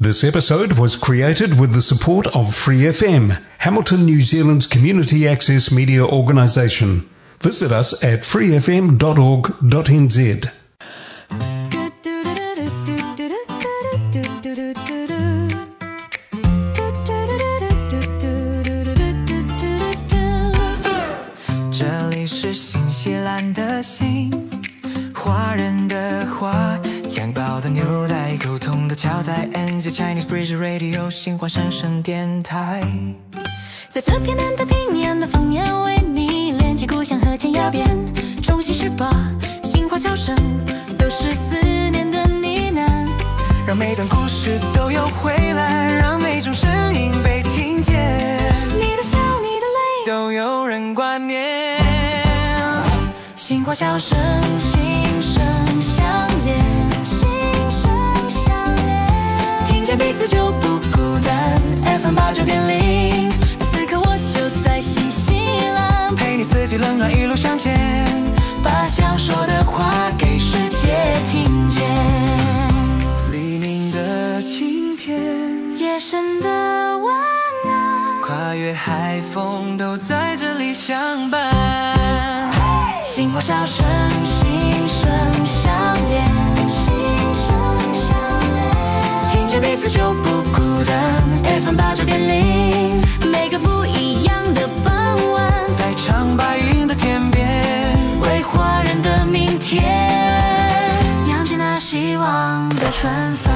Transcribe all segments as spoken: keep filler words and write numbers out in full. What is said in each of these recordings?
This episode was created with the support of Free F M, Hamilton, New Zealand's community access media organisation. Visit us at free f m dot org dot n z. 这里是新西兰的新，华人的华，养饱的牛奶，沟通的桥在 N Z Chinese Bridge Radio 新华深深电台。 在这片南太平洋的方言为你连接故乡和天涯边，中西十八新华侨生都是思念的呢喃， 让每段故事都有回来，让每种声音被听见， 你的笑你的泪都有人挂念。 新华侨生心声相连，心声相连，听见彼此就不孤单。 F M 八九点零，此刻我就在新西兰， 陪你四季冷暖一路向前， 把想说的话给世界听见。 黎明的晴天， 夜深的晚安， 跨越海风都在这里相伴。 新华侨生心声相连，心声相连，听见彼此就不孤单。 F M 八九点零，每个不一样的傍晚， 在长白云的天边， 为华人的明天扬起那希望的船帆。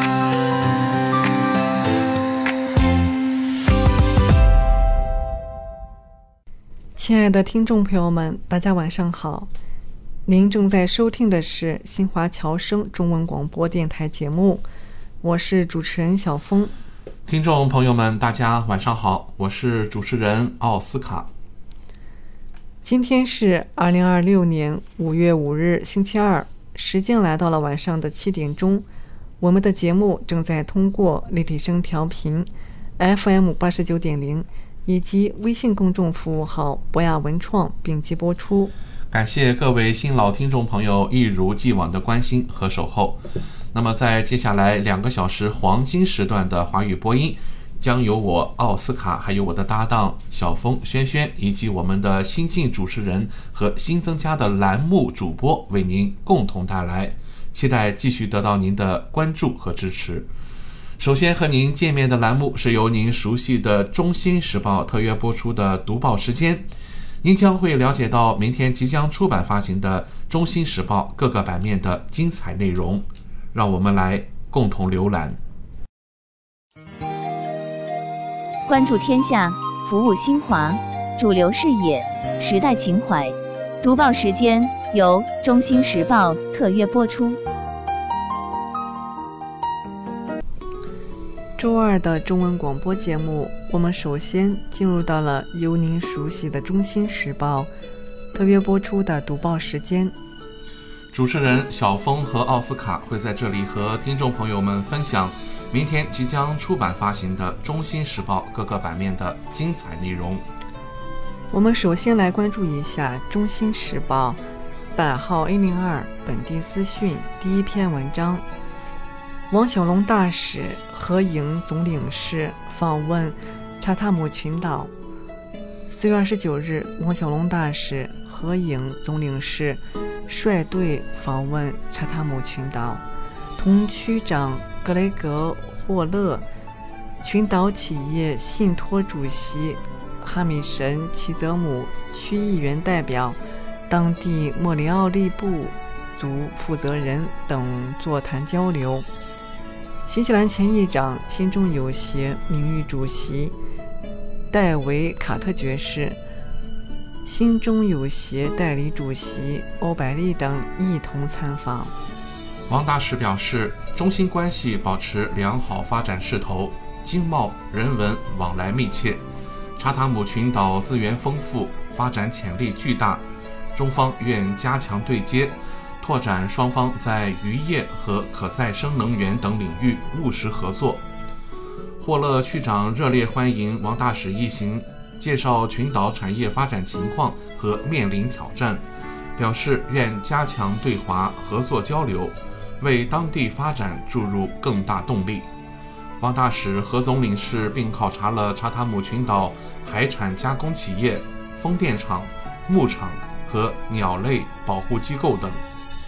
亲爱的听众朋友们，大家晚上好，您正在收听的是新华侨生中文广播电台节目，我是主持人小峰。 听众朋友们大家晚上好，我是主持人奥斯卡。 今天是二零二六年五月五日星期二，时间来到了晚上的七点钟，我们的节目正在通过立体声调频 F M 八十九点零以及微信公众服务号博雅文创并机播出。 感谢各位新老听众朋友一如既往的关心和守候。那么在接下来两个小时黄金时段的华语播音，将由我奥斯卡还有我的搭档小峰、轩轩以及我们的新晋主持人和新增加的栏目主播为您共同带来，期待继续得到您的关注和支持。首先和您见面的栏目是由您熟悉的中新时报特约播出的读报时间，您将会了解到明天即将出版发行的中新时报各个版面的精彩内容，让我们来共同浏览。 关注天下，服务新华，主流视野，时代情怀。读报时间由中新时报特约播出。 周二的中文广播节目，我们首先进入到了由您熟悉的中新时报特约播出的读报时间。 主持人小峰和奥斯卡会在这里和听众朋友们分享明天即将出版发行的中新时报各个版面的精彩内容。 我们首先来关注一下中新时报版号一零二本地资讯第一篇文章，王小龙大使和营总领事访问查塔姆群岛。四月二十九日，王小龙大使和营总领事率队访问查塔姆群岛，同区长格雷格霍勒、群岛企业信托主席哈米什齐泽姆区议员代表、当地莫里奥利部族负责人等座谈交流。新西兰前议长、新中友协名誉主席戴维·卡特爵士、新中友协代理主席欧百利等一同参访。 王大使表示，中新关系保持良好发展势头，经贸、人文往来密切。查塔姆群岛资源丰富，发展潜力巨大，中方愿加强对接，拓展双方在渔业和可再生能源等领域务实合作。霍勒区长热烈欢迎王大使一行，介绍群岛产业发展情况和面临挑战，表示愿加强对华合作交流，为当地发展注入更大动力。 王大使何总领事并考察了查塔姆群岛海产加工企业、风电场、牧场和鸟类保护机构等。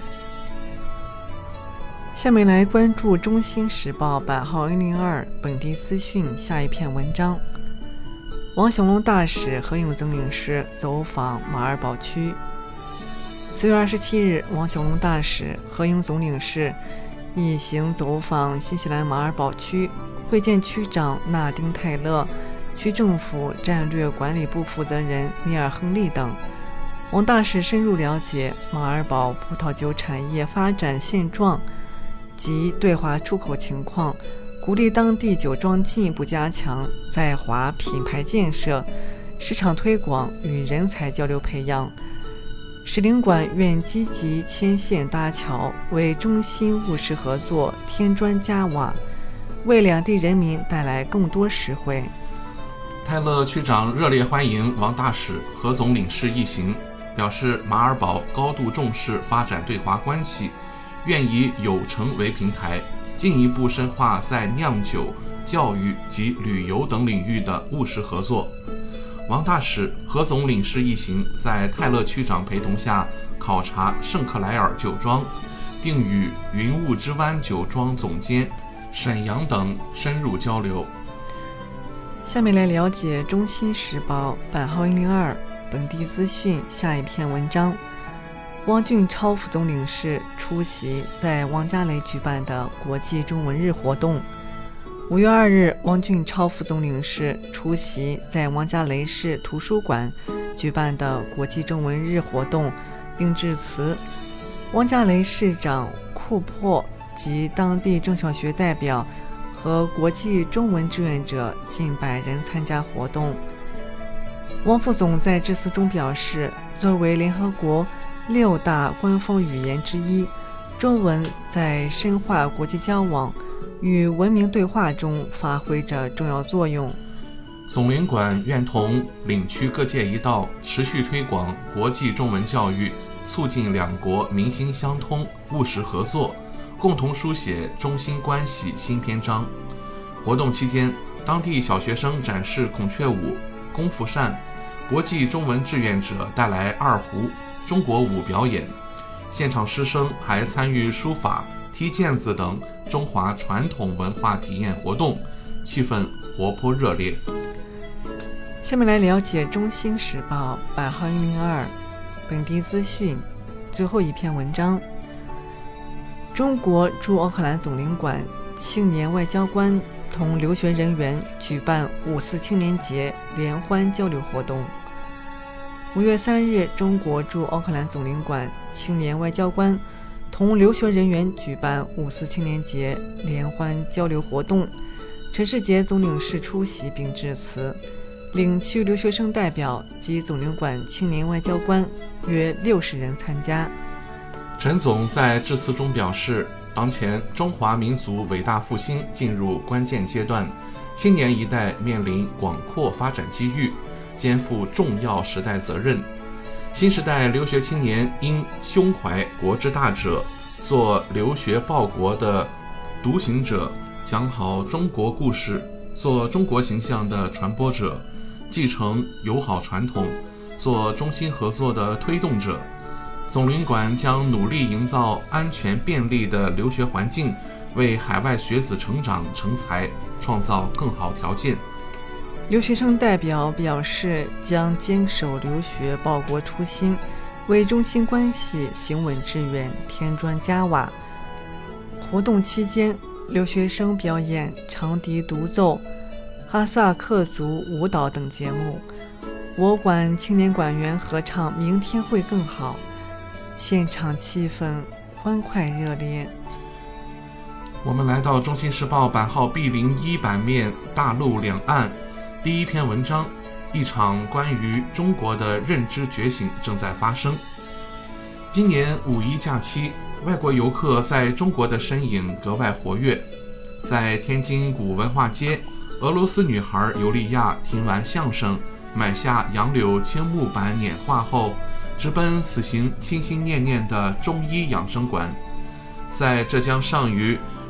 下面来关注《中新时报》版号一零二本地资讯下一篇文章。王小龙大使何永增领事走访马尔堡区。四月二十七日，王小龙大使何永总领事一行走访新西兰马尔堡区，会见区长纳丁·泰勒、区政府战略管理部负责人尼尔·亨利等。王大使深入了解马尔堡葡萄酒产业发展现状及对华出口情况，鼓励当地酒庄进一步加强在华品牌建设、市场推广与人才交流培养。使领馆愿积极牵线搭桥，为中新务实合作添砖加瓦，为两地人民带来更多实惠。 泰勒区长热烈欢迎王大使何总领事一行，表示马尔堡高度重视发展对华关系，愿以有成为平台，进一步深化在酿酒、教育及旅游等领域的务实合作。王大使、何总领事一行在泰勒区长陪同下考察圣克莱尔酒庄，并与云雾之湾酒庄总监沈阳等深入交流。 下面来了解《中新时报》版号一零二本地资讯下一篇文章。汪俊超副总领事出席在王家雷举办的国际中文日活动。五月二日，汪俊超副总领事出席在王家雷市图书馆举办的国际中文日活动，并致辞。王家雷市长库珀及当地中小学代表和国际中文志愿者近百人参加活动。汪副总在致辞中表示，作为联合国六大官方语言之一，中文在深化国际交往与文明对话中发挥着重要作用。 总领馆愿同领区各界一道，持续推广国际中文教育，促进两国民心相通、务实合作，共同书写中新关系新篇章。活动期间，当地小学生展示孔雀舞、功夫扇，国际中文志愿者带来二胡、中国舞表演，现场师生还参与书法、踢毽子等中华传统文化体验活动，气氛活泼热烈。 下面来了解《中新时报》版号一零二本地资讯最后一篇文章。中国驻奥克兰总领馆青年外交官同留学人员举办五四青年节联欢交流活动。五月三日，中国驻奥克兰总领馆青年外交官同留学人员举办五四青年节联欢交流活动，陈世杰总领事出席并致辞。领区留学生代表及总领馆青年外交官约六十人参加。 陈总在致辞中表示，当前中华民族伟大复兴进入关键阶段，青年一代面临广阔发展机遇，肩负重要时代责任。新时代留学青年应胸怀国之大者，做留学报国的独行者，讲好中国故事，做中国形象的传播者，继承友好传统，做中新合作的推动者。总领馆将努力营造安全便利的留学环境，为海外学子成长成才创造更好条件。 留学生代表表示，将坚守留学报国初心，为中新关系行稳致远添砖加瓦。活动期间，留学生表演长笛独奏、哈萨克族舞蹈等节目，我馆青年馆员合唱《明天会更好》，现场气氛欢快热烈。 我们来到《中新时报》版号 B 零一 版面大陆两岸第一篇文章，一场关于中国的认知觉醒正在发生。今年五一假期，外国游客在中国的身影格外活跃。在天津古文化街，俄罗斯女孩尤利娅听完相声，买下杨柳青木板年画后，直奔此行心心念念的中医养生馆。在浙江上虞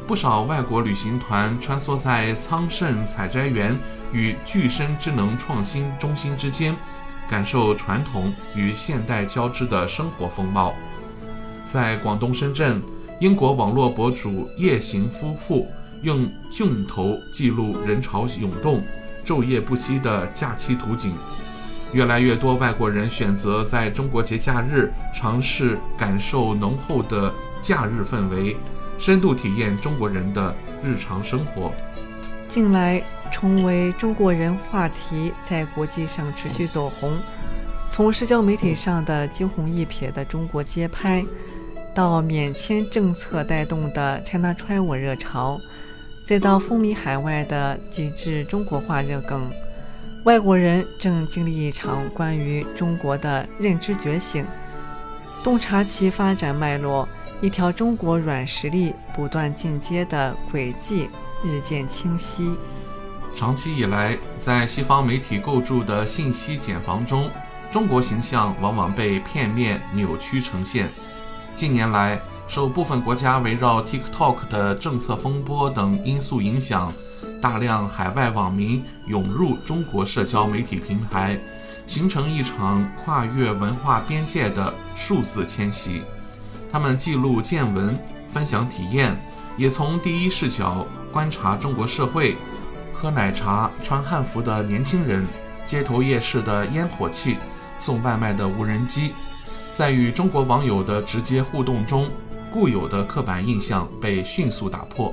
不少外国旅行团穿梭在苍圣采摘园与具身智能创新中心之间，感受传统与现代交织的生活风貌。在广东深圳，英国网络博主夜行夫妇用镜头记录人潮涌动、昼夜不息的假期图景。越来越多外国人选择在中国节假日尝试感受浓厚的假日氛围，深度体验中国人的日常生活。 近来成为中国人话题在国际上持续走红，从社交媒体上的惊鸿一瞥的中国街拍，到免签政策带动的 China Travel 热潮，再到风靡海外的极致中国化热梗，外国人正经历一场关于中国的认知觉醒。洞察其发展脉络，一条中国软实力不断进阶的轨迹日渐清晰。 长期以来，在西方媒体构筑的信息茧房中，中国形象往往被片面扭曲呈现。近年来，受部分国家围绕 TikTok 的政策风波等因素影响，大量海外网民涌入中国社交媒体平台，形成一场跨越文化边界的数字迁徙。他们记录见闻，分享体验，也从第一视角观察中国社会。喝奶茶、穿汉服的年轻人，街头夜市的烟火气，送外卖的无人机，在与中国网友的直接互动中，固有的刻板印象被迅速打破。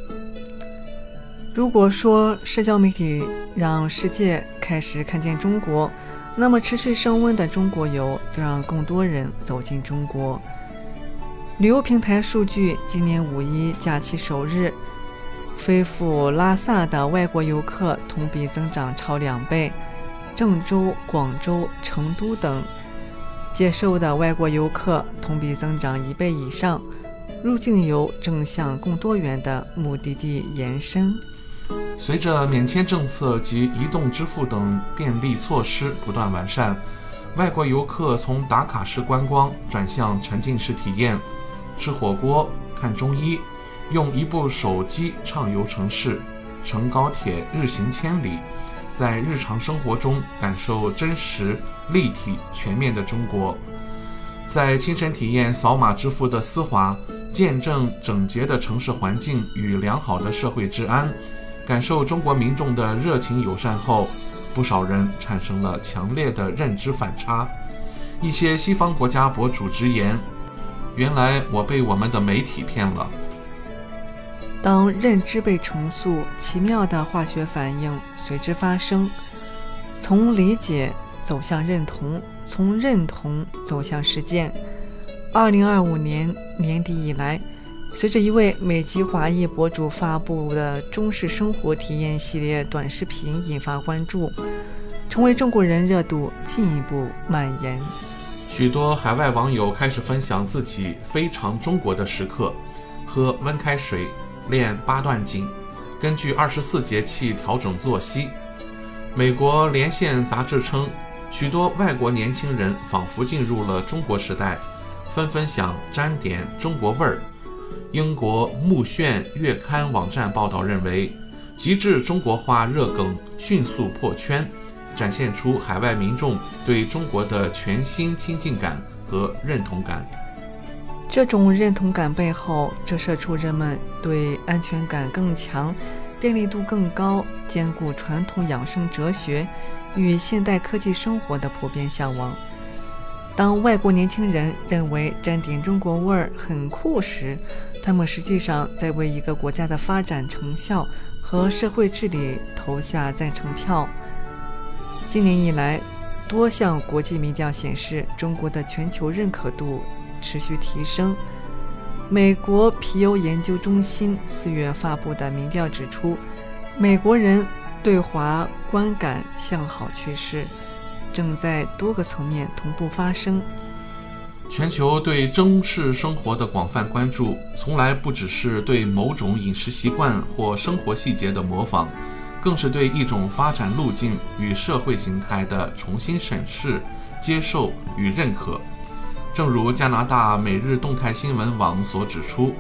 如果说社交媒体让世界开始看见中国，那么持续升温的中国游则让更多人走进中国。旅游平台数据，今年五一假期首日，飞赴拉萨的外国游客同比增长超两倍，郑州、广州、成都等接受的外国游客同比增长一倍以上。入境游正向更多元的目的地延伸。 随着免签政策及移动支付等便利措施不断完善，外国游客从打卡式观光转向沉浸式体验，吃火锅、看中医，用一部手机畅游城市，乘高铁日行千里，在日常生活中感受真实、立体、全面的中国。在亲身体验扫码支付的丝滑，见证整洁的城市环境与良好的社会治安，感受中国民众的热情友善后，不少人产生了强烈的认知反差。一些西方国家博主直言，原来我被我们的媒体骗了。 当认知被重塑，奇妙的化学反应随之发生，从理解走向认同，从认同走向实践。二零二五年年底以来，随着一位美籍华裔博主发布的中式生活体验系列短视频引发关注，成为中国人热度进一步蔓延。 许多海外网友开始分享自己非常中国的时刻，喝温开水，练八段锦，根据二十四节气调整作息。美国连线杂志称，许多外国年轻人仿佛进入了中国时代，纷纷想沾点中国味儿。英国木炫月刊网站报道认为，极致中国化热梗迅速破圈，展现出海外民众对中国的全新亲近感和认同感。 这种认同感背后折射出人们对安全感更强、便利度更高、兼顾传统养生哲学与现代科技生活的普遍向往。当外国年轻人认为沾点中国味儿很酷时，他们实际上在为一个国家的发展成效和社会治理投下赞成票。今年以来，多项国际民调显示，中国的全球认可度持续提升。美国皮尤研究中心四月发布的民调指出，美国人对华观感向好趋势正在多个层面同步发生。 全球对中式生活的广泛关注，从来不只是对某种饮食习惯或生活细节的模仿，更是对一种发展路径与社会形态的重新审视、接受与认可。正如加拿大每日动态新闻网所指出，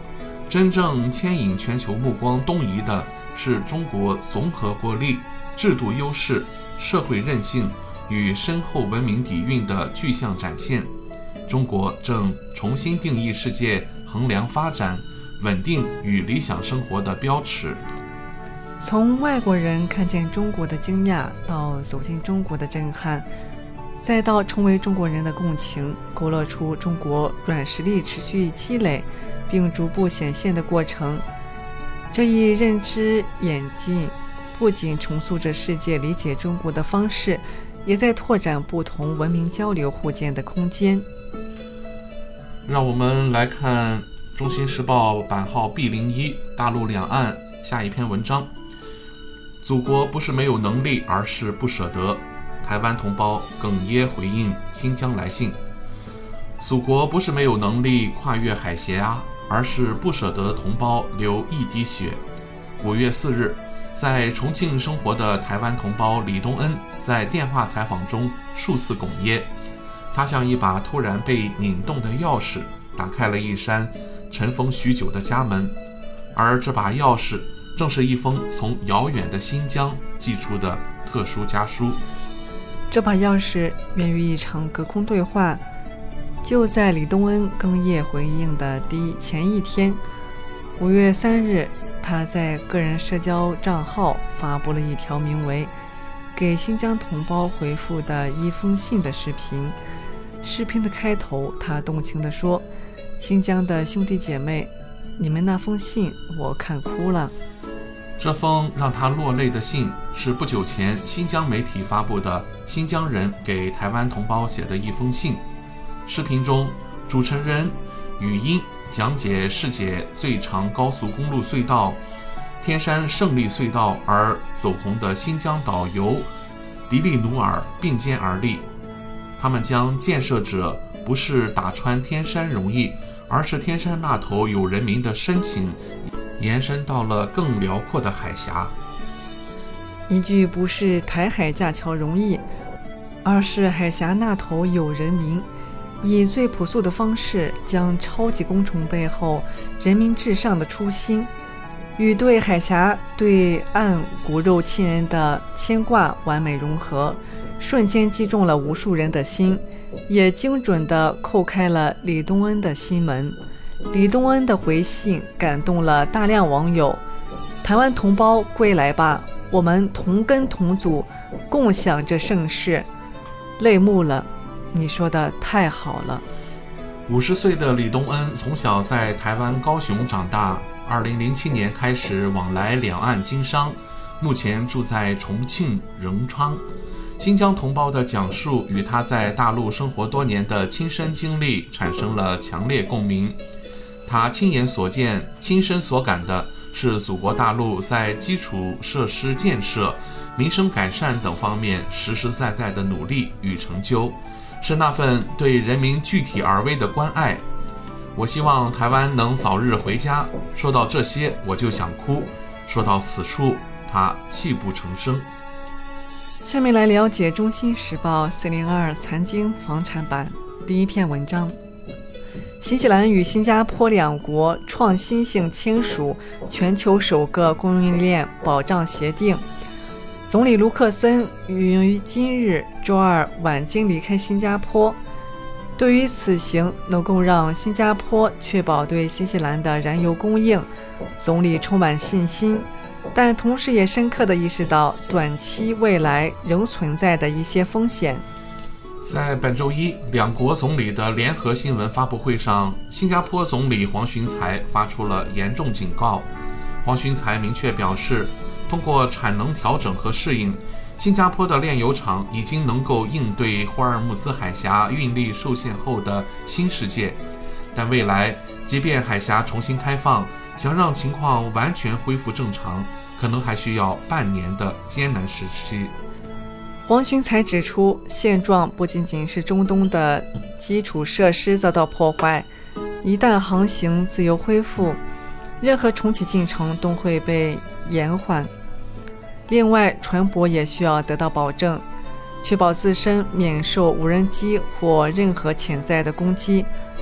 真正牵引全球目光东移的是中国综合国力、制度优势、社会韧性与深厚文明底蕴的具象展现。中国正重新定义世界衡量发展、稳定与理想生活的标尺。 从外国人看见中国的惊讶，到走进中国的震撼，再到成为中国人的共情，勾勒出中国软实力持续积累并逐步显现的过程。这一认知演进不仅重塑着世界理解中国的方式，也在拓展不同文明交流互鉴的空间。 让我们来看中新时报版号 B 零一 大陆两岸下一篇文章。祖国不是没有能力，而是不舍得。台湾同胞哽咽回应新疆来信。祖国不是没有能力跨越海峡，而是不舍得同胞流一滴血。五月四日，在重庆生活的台湾同胞李东恩在电话采访中数次哽咽，他像一把突然被拧动的钥匙，打开了一扇尘封许久的家门，而这把钥匙正是一封从遥远的新疆寄出的特殊家书。 这把钥匙源于一场隔空对话，就在李东恩哽咽回应的第前一天，五月三日，他在个人社交账号发布了一条名为给新疆同胞回复的一封信的视频。视频的开头，他动情地说：新疆的兄弟姐妹，你们那封信我看哭了。 这封让他落泪的信是不久前新疆媒体发布的新疆人给台湾同胞写的一封信。视频中，主持人语音讲解世界最长高速公路隧道天山胜利隧道而走红的新疆导游迪利努尔并肩而立。他们将建设者不是打穿天山容易，而是天山那头有人民的深情延伸到了更辽阔的海峡。 一句不是台海架桥容易，而是海峡那头有人民，以最朴素的方式将超级工程背后人民至上的初心与对海峡对岸骨肉亲人的牵挂完美融合，瞬间击中了无数人的心，也精准地叩开了李东恩的心门。李东恩的回信感动了大量网友。台湾同胞归来吧，我们同根同祖，共享这盛世。泪目了，你说的太好了。 五十岁的李东恩从小在台湾高雄长大，二零零七年开始往来两岸经商，目前住在重庆仁昌。新疆同胞的讲述与他在大陆生活多年的亲身经历产生了强烈共鸣。他亲眼所见、亲身所感的是祖国大陆在基础设施建设、民生改善等方面实实在在的努力与成就，是那份对人民具体而微的关爱。我希望台湾能早日回家。说到这些，我就想哭；说到此处，他泣不成声。 下面来了解《中新时报》四零二财经房产版第一篇文章。新西兰与新加坡两国创新性签署全球首个供应链保障协定。总理卢克森于今日周二晚间离开新加坡。对于此行能够让新加坡确保对新西兰的燃油供应，总理充满信心，但同时也深刻地意识到短期未来仍存在的一些风险。 在本周一两国总理的联合新闻发布会上，新加坡总理黄循财发出了严重警告。黄循财明确表示，通过产能调整和适应，新加坡的炼油厂已经能够应对霍尔木兹海峡运力受限后的新世界，但未来即便海峡重新开放，想让情况完全恢复正常，可能还需要半年的艰难时期。 黄循财指出，现状不仅仅是中东的基础设施遭到破坏，一旦航行自由恢复，任何重启进程都会被延缓。另外，船舶也需要得到保证，确保自身免受无人机或任何潜在的攻击。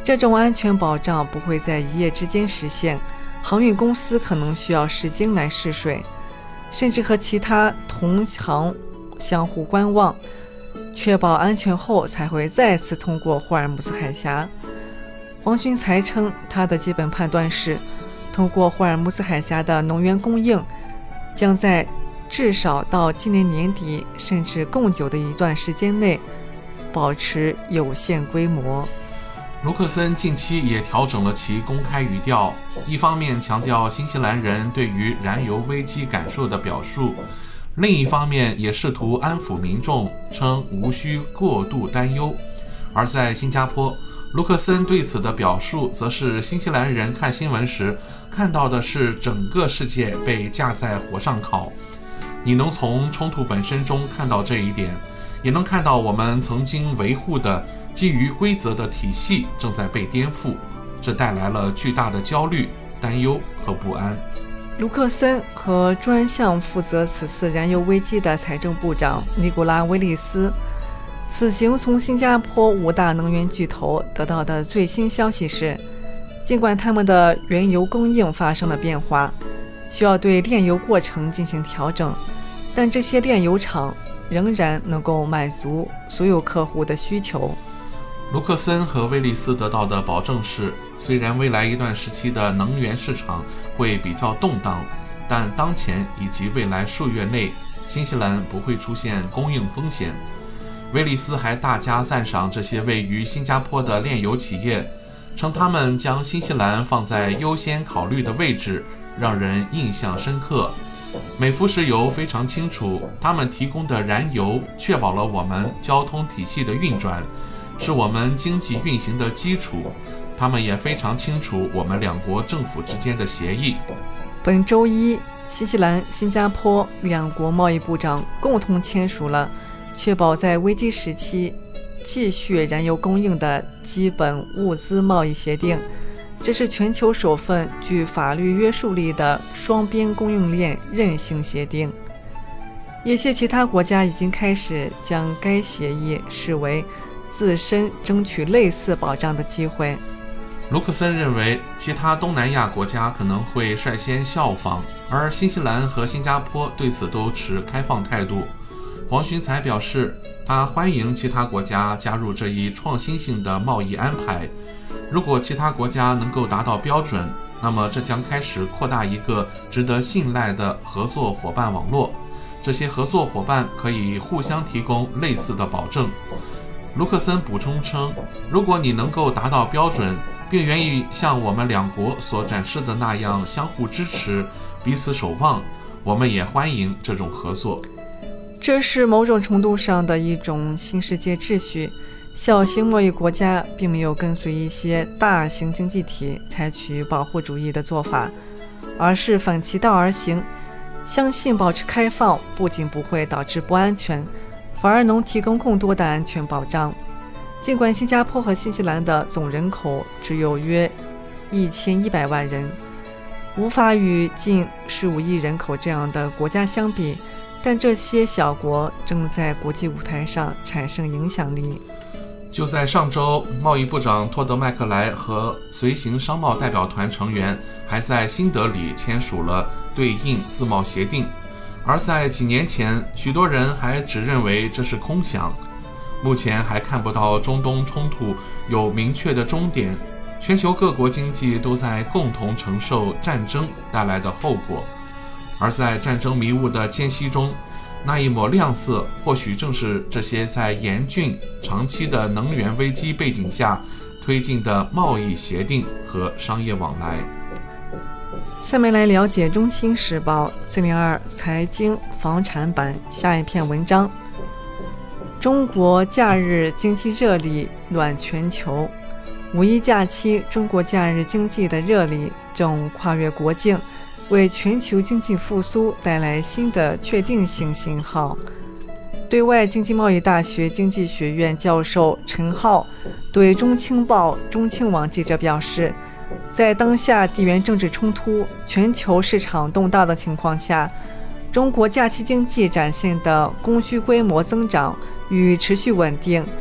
这种安全保障不会在一夜之间实现，航运公司可能需要时间来试水，甚至和其他同行相互观望，确保安全后才会再次通过霍尔木兹海峡。黄循才称，他的基本判断是，通过霍尔木兹海峡的能源供应将在至少到今年年底甚至更久的一段时间内保持有限规模。 卢克森近期也调整了其公开语调，一方面强调新西兰人对于燃油危机感受的表述，另一方面也试图安抚民众，称无需过度担忧。而在新加坡，卢克森对此的表述则是新西兰人看新闻时看到的是整个世界被架在火上烤。你能从冲突本身中看到这一点，也能看到我们曾经维护的基于规则的体系正在被颠覆，这带来了巨大的焦虑、担忧和不安。 卢克森和专项负责此次燃油危机的财政部长尼古拉·威利斯此行从新加坡五大能源巨头得到的最新消息是，尽管他们的原油供应发生了变化，需要对炼油过程进行调整，但这些炼油厂仍然能够满足所有客户的需求。 卢克森和威利斯得到的保证是，虽然未来一段时期的能源市场会比较动荡，但当前以及未来数月内，新西兰不会出现供应风险。威利斯还大加赞赏这些位于新加坡的炼油企业，称他们将新西兰放在优先考虑的位置，让人印象深刻。美孚石油非常清楚，他们提供的燃油确保了我们交通体系的运转，是我们经济运行的基础。他们也非常清楚我们两国政府之间的协议。 本周一，新西兰、新加坡两国贸易部长共同签署了确保在危机时期继续燃油供应的基本物资贸易协定，这是全球首份具法律约束力的双边供应链韧性协定。一些其他国家已经开始将该协议视为自身争取类似保障的机会。 卢克森认为，其他东南亚国家可能会率先效仿，而新西兰和新加坡对此都持开放态度。黄循才表示，他欢迎其他国家加入这一创新性的贸易安排。如果其他国家能够达到标准，那么这将开始扩大一个值得信赖的合作伙伴网络。这些合作伙伴可以互相提供类似的保证。卢克森补充称，如果你能够达到标准，并愿意像我们两国所展示的那样相互支持、彼此守望，我们也欢迎这种合作。 这是某种程度上的一种新世界秩序。小型贸易国家并没有跟随一些大型经济体采取保护主义的做法，而是反其道而行，相信保持开放不仅不会导致不安全，反而能提供更多的安全保障。尽管新加坡和新西兰的总人口只有约一千一百万人，无法与近十五亿人口这样的国家相比，但这些小国正在国际舞台上产生影响力。 就在上周，贸易部长托德麦克莱和随行商贸代表团成员还在新德里签署了对应自贸协定，而在几年前，许多人还只认为这是空想。目前还看不到中东冲突有明确的终点，全球各国经济都在共同承受战争带来的后果。而在战争迷雾的间隙中，那一抹亮色或许正是这些在严峻长期的能源危机背景下推进的贸易协定和商业往来。 下面来了解中新时报四零二财经房产版下一篇文章：中国假日经济热力暖全球。五一假期，中国假日经济的热力正跨越国境，为全球经济复苏带来新的确定性信号。对外经济贸易大学经济学院教授陈浩对中青报中青网记者表示，在当下地缘政治冲突、全球市场动荡的情况下，中国假期经济展现的供需规模增长与持续稳定，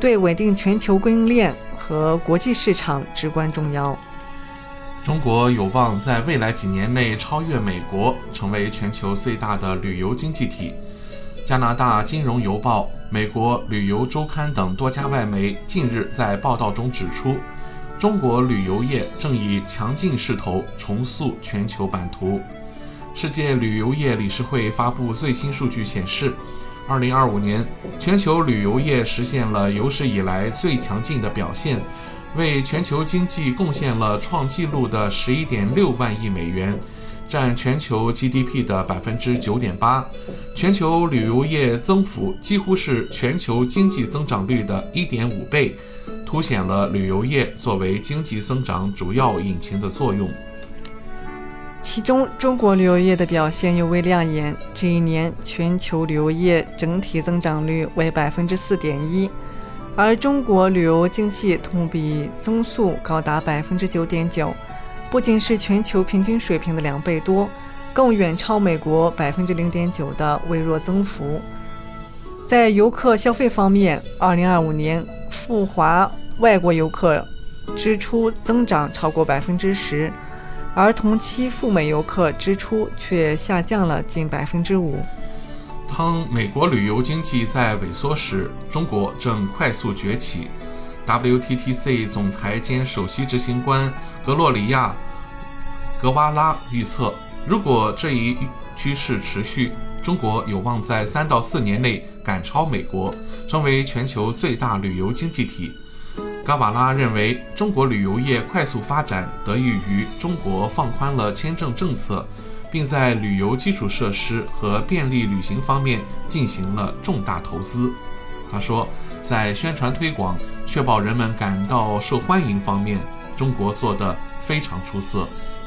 对稳定全球供应链和国际市场至关重要。 中国有望在未来几年内超越美国，成为全球最大的旅游经济体。加拿大金融邮报、美国旅游周刊等多家外媒近日在报道中指出，中国旅游业正以强劲势头重塑全球版图。世界旅游业理事会发布最新数据显示，二零二五年全球旅游业实现了有史以来最强劲的表现，为全球经济贡献了创纪录的十一点六万亿美元，占全球 G D P 的 百分之九点八， 全球旅游业增幅几乎是全球经济增长率的 一点五倍，凸显了旅游业作为经济增长主要引擎的作用。 其中，中国旅游业的表现尤为亮眼。这一年，全球旅游业整体增长率为 百分之四点一， 而中国旅游经济同比增速高达 百分之九点九， 不仅是全球平均水平的两倍多，更远超美国 百分之零点九 的微弱增幅。在游客消费方面，二零二五年赴华外国游客支出增长超过 百分之十，而同期赴美游客支出却下降了近 百分之五。 当美国旅游经济在萎缩时，中国正快速崛起。 W T T C 总裁兼首席执行官格洛里亚·格瓦拉预测，如果这一趋势持续，中国有望在三到四年内赶超美国，成为全球最大旅游经济体。嘎瓦拉认为，中国旅游业快速发展得益于中国放宽了签证政策，并在旅游基础设施和便利旅行方面进行了重大投资。他说，在宣传推广、确保人们感到受欢迎方面，中国做得非常出色。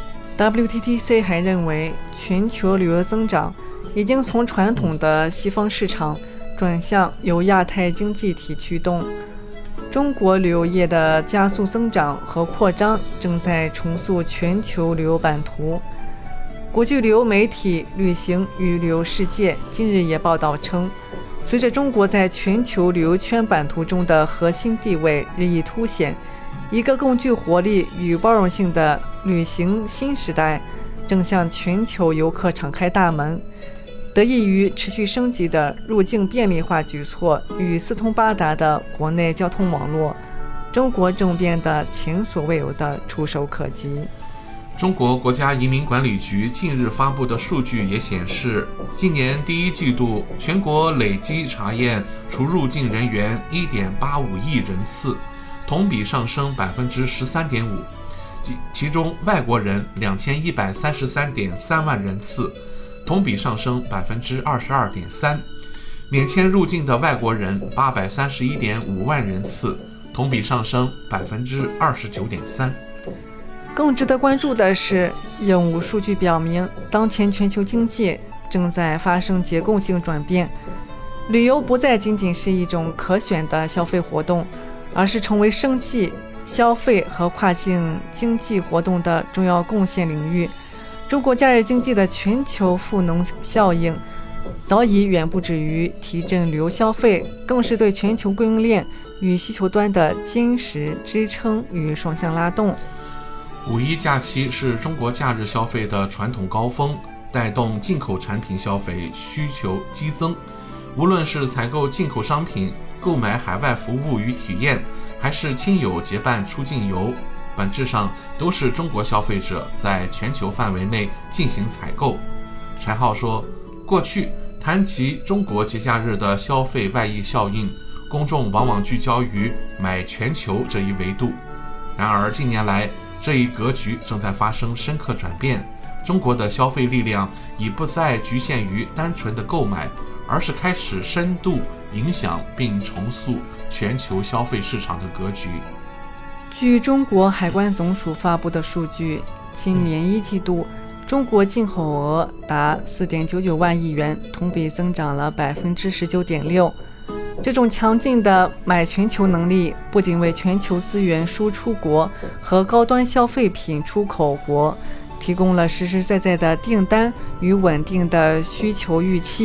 W T T C 还认为，全球旅游增长已经从传统的西方市场转向由亚太经济体驱动。中国旅游业的加速增长和扩张正在重塑全球旅游版图。国际旅游媒体《旅行与旅游世界》近日也报道称，随着中国在全球旅游圈版图中的核心地位日益凸显，一个更具活力与包容性的旅行新时代正向全球游客敞开大门。得益于持续升级的入境便利化举措与四通八达的国内交通网络，中国正变得前所未有的触手可及。 中国国家移民管理局近日发布的数据也显示，今年第一季度全国累计查验出入境人员 一点八五亿人次，同比上升 百分之十三点五， 其中外国人两千一百三十三点三万人次，同比上升 百分之二十二点三， 免签入境的外国人八百三十一点五万人次，同比上升 百分之二十九点三。 更值得关注的是，业务数据表明，当前全球经济正在发生结构性转变，旅游不再仅仅是一种可选的消费活动，而是成为生计、消费和跨境经济活动的重要贡献领域。中国假日经济的全球赋能效应早已远不止于提振旅游消费，更是对全球供应链与需求端的坚实支撑与双向拉动。 五一假期是中国假日消费的传统高峰，带动进口产品消费需求激增。无论是采购进口商品、购买海外服务与体验，还是亲友结伴出境游，本质上都是中国消费者在全球范围内进行采购。柴浩说，过去谈及中国节假日的消费外溢效应，公众往往聚焦于买全球这一维度。然而近年来，这一格局正在发生深刻转变，中国的消费力量已不再局限于单纯的购买，而是开始深度影响并重塑全球消费市场的格局。 据中国海关总署发布的数据，今年一季度中国进口额达 四点九九万亿元，同比增长了 百分之十九点六。这种强劲的买全球能力，不仅为全球资源输出国和高端消费品出口国提供了实实在在的订单与稳定的需求预期，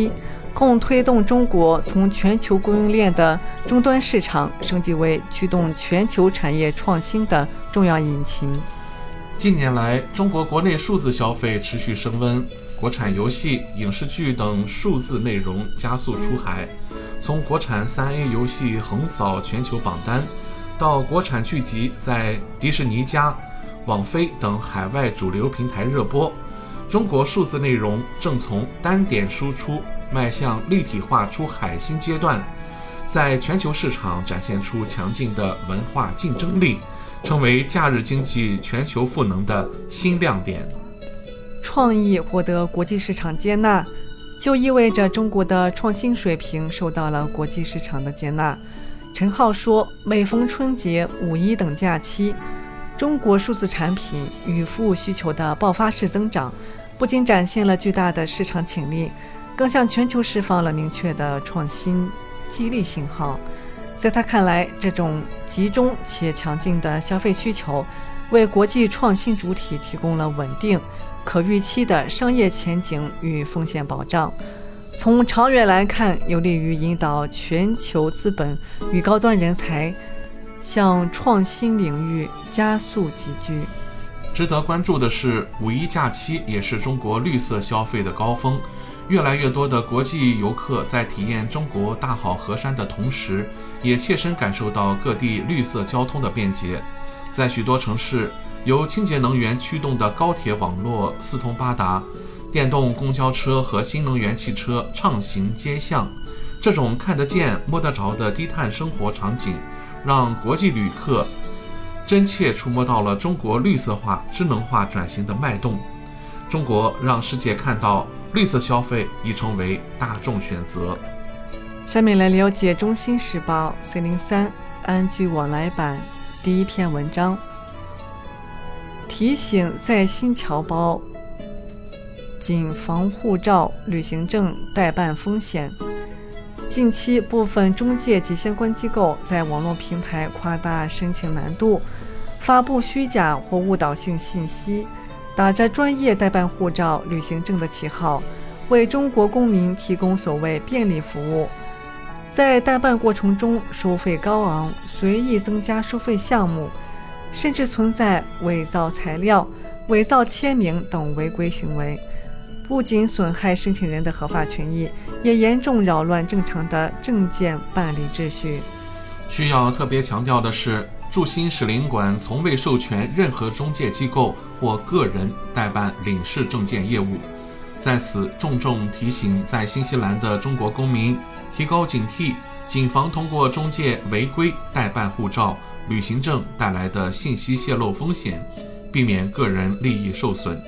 共推动中国从全球供应链的终端市场升级为驱动全球产业创新的重要引擎。 近年来，中国国内数字消费持续升温，国产游戏、影视剧等数字内容加速出海。从国产 三 A 游戏横扫全球榜单，到国产剧集在迪士尼家、网飞等海外主流平台热播，中国数字内容正从单点输出迈向立体化出海新阶段，在全球市场展现出强劲的文化竞争力，成为假日经济全球赋能的新亮点。 创意获得国际市场接纳，就意味着中国的创新水平受到了国际市场的接纳。陈浩说，每逢春节、五一等假期，中国数字产品与服务需求的爆发式增长，不仅展现了巨大的市场潜力，更向全球释放了明确的创新激励信号。在他看来，这种集中且强劲的消费需求，为国际创新主体提供了稳定、可预期的商业前景与风险保障。从长远来看，有利于引导全球资本与高端人才向创新领域加速集聚。 值得关注的是，五一假期也是中国绿色消费的高峰。越来越多的国际游客在体验中国大好河山的同时，也切身感受到各地绿色交通的便捷。在许多城市，由清洁能源驱动的高铁网络四通八达，电动公交车和新能源汽车畅行街巷。这种看得见、摸得着的低碳生活场景，让国际旅客真切触摸到了中国绿色化、智能化转型的脉动。中国让世界看到，绿色消费已成为大众选择。 下面来了解《中新时报》四零三安居往来版第一篇文章，提醒在新侨胞谨防护照、旅行证代办风险。近期，部分中介及相关机构在网络平台夸大申请难度，发布虚假或误导性信息，打着专业代办护照、旅行证的旗号，为中国公民提供所谓便利服务。在代办过程中收费高昂，随意增加收费项目，甚至存在伪造材料、伪造签名等违规行为，不仅损害申请人的合法权益，也严重扰乱正常的证件办理秩序。 需要特别强调的是，驻新使领馆从未授权任何中介机构或个人代办领事证件业务。在此重重提醒在新西兰的中国公民，提高警惕，谨防通过中介违规代办护照、旅行证带来的信息泄露风险，避免个人利益受损。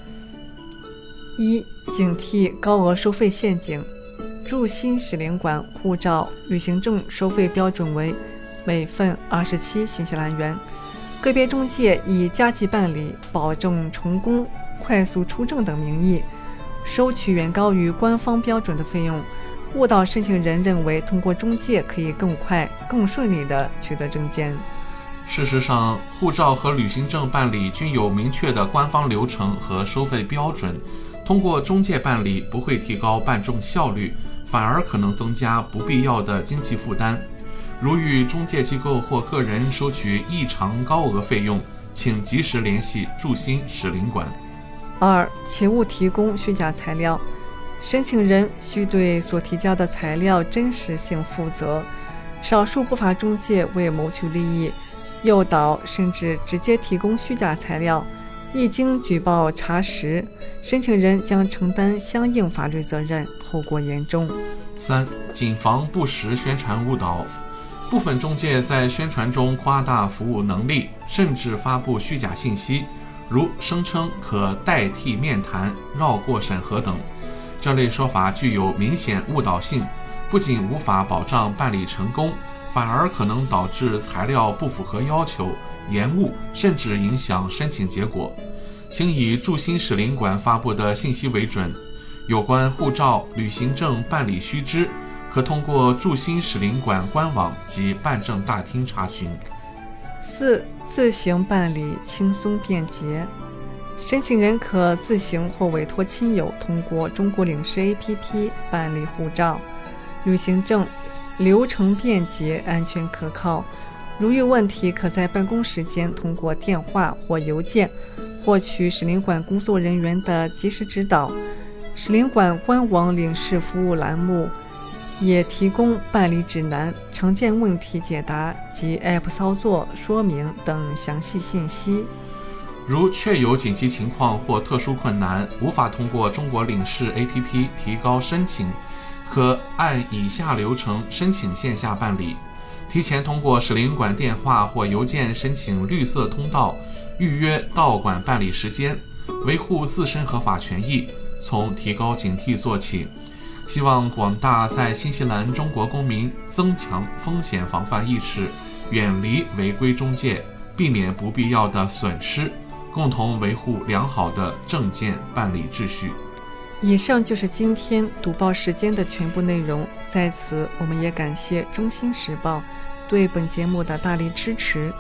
一、警惕高额收费陷阱。驻新使领馆护照、旅行证收费标准为每份二十七新西兰元，个别中介以加急办理、保证成功、快速出证等名义，收取远高于官方标准的费用，误导申请人认为通过中介可以更快、更顺利地取得证件。 事实上，护照和旅行证办理均有明确的官方流程和收费标准，通过中介办理不会提高办证效率，反而可能增加不必要的经济负担。如遇中介机构或个人收取异常高额费用，请及时联系驻新使领馆。 二、切勿提供虚假材料。申请人需对所提交的材料真实性负责。少数不法中介为谋取利益，诱导甚至直接提供虚假材料，一经举报查实，申请人将承担相应法律责任，后果严重。 三、谨防不实宣传误导。部分中介在宣传中夸大服务能力，甚至发布虚假信息，如声称可代替面谈、绕过审核等。这类说法具有明显误导性，不仅无法保障办理成功，反而可能导致材料不符合要求、延误，甚至影响申请结果。请以驻新使领馆发布的信息为准。有关护照、旅行证办理须知，可通过驻新使领馆官网及办证大厅查询。 四、自行办理轻松便捷。 申请人可自行或委托亲友通过中国领事 A P P 办理护照、旅行证，流程便捷、安全可靠。如遇问题，可在办公时间通过电话或邮件获取使领馆工作人员的及时指导。使领馆官网领事服务栏目也提供办理指南、常见问题解答及 App 操作说明等详细信息。 如确有紧急情况或特殊困难，无法通过中国领事 A P P 提高申请，可按以下流程申请线下办理：提前通过使领馆电话或邮件申请绿色通道，预约到馆办理时间，维护自身合法权益，从提高警惕做起。希望广大在新西兰中国公民增强风险防范意识，远离违规中介，避免不必要的损失，共同维护良好的证件办理秩序。 以上就是今天读报时间的全部内容，在此我们也感谢中新时报对本节目的大力支持。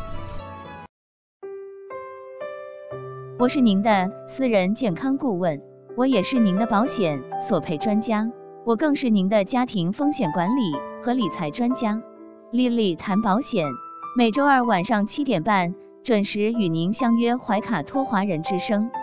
我是您的私人健康顾问，我也是您的保险索赔专家，我更是您的家庭风险管理和理财专家。丽丽谈保险，每周二晚上七点半准时与您相约怀卡托华人之声。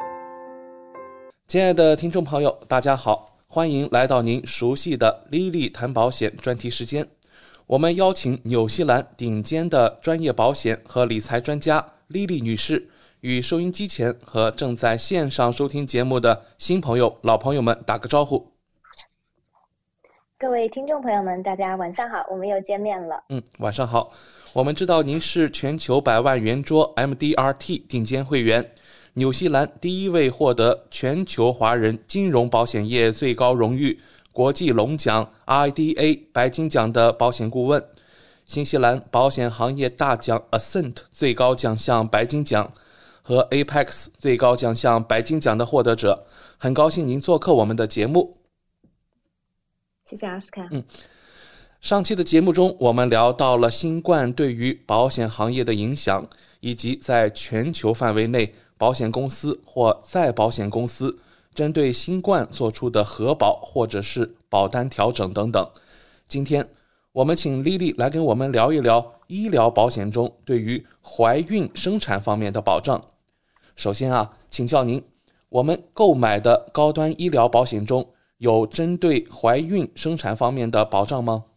亲爱的听众朋友，大家好，欢迎来到您熟悉的丽丽谈保险专题时间。我们邀请纽西兰顶尖的专业保险和理财专家丽丽女士，与收音机前和正在线上收听节目的新朋友、老朋友们打个招呼。 各位听众朋友们，大家晚上好，我们又见面了。 嗯，晚上好。我们知道您是全球百万圆桌 M D R T 顶尖会员，纽西兰第一位获得全球华人金融保险业最高荣誉国际龙奖 I D A 白金奖的保险顾问，新西兰保险行业大奖 Ascent 最高奖项白金奖和 Apex 最高奖项白金奖的获得者。很高兴您做客我们的节目。 谢谢奥斯卡。 嗯，上期的节目中，我们聊到了新冠对于保险行业的影响，以及在全球范围内保险公司或再保险公司针对新冠做出的核保或者是保单调整等等。今天我们请丽丽来跟我们聊一聊医疗保险中对于怀孕生产方面的保障。首先啊，请教您，我们购买的高端医疗保险中有针对怀孕生产方面的保障吗？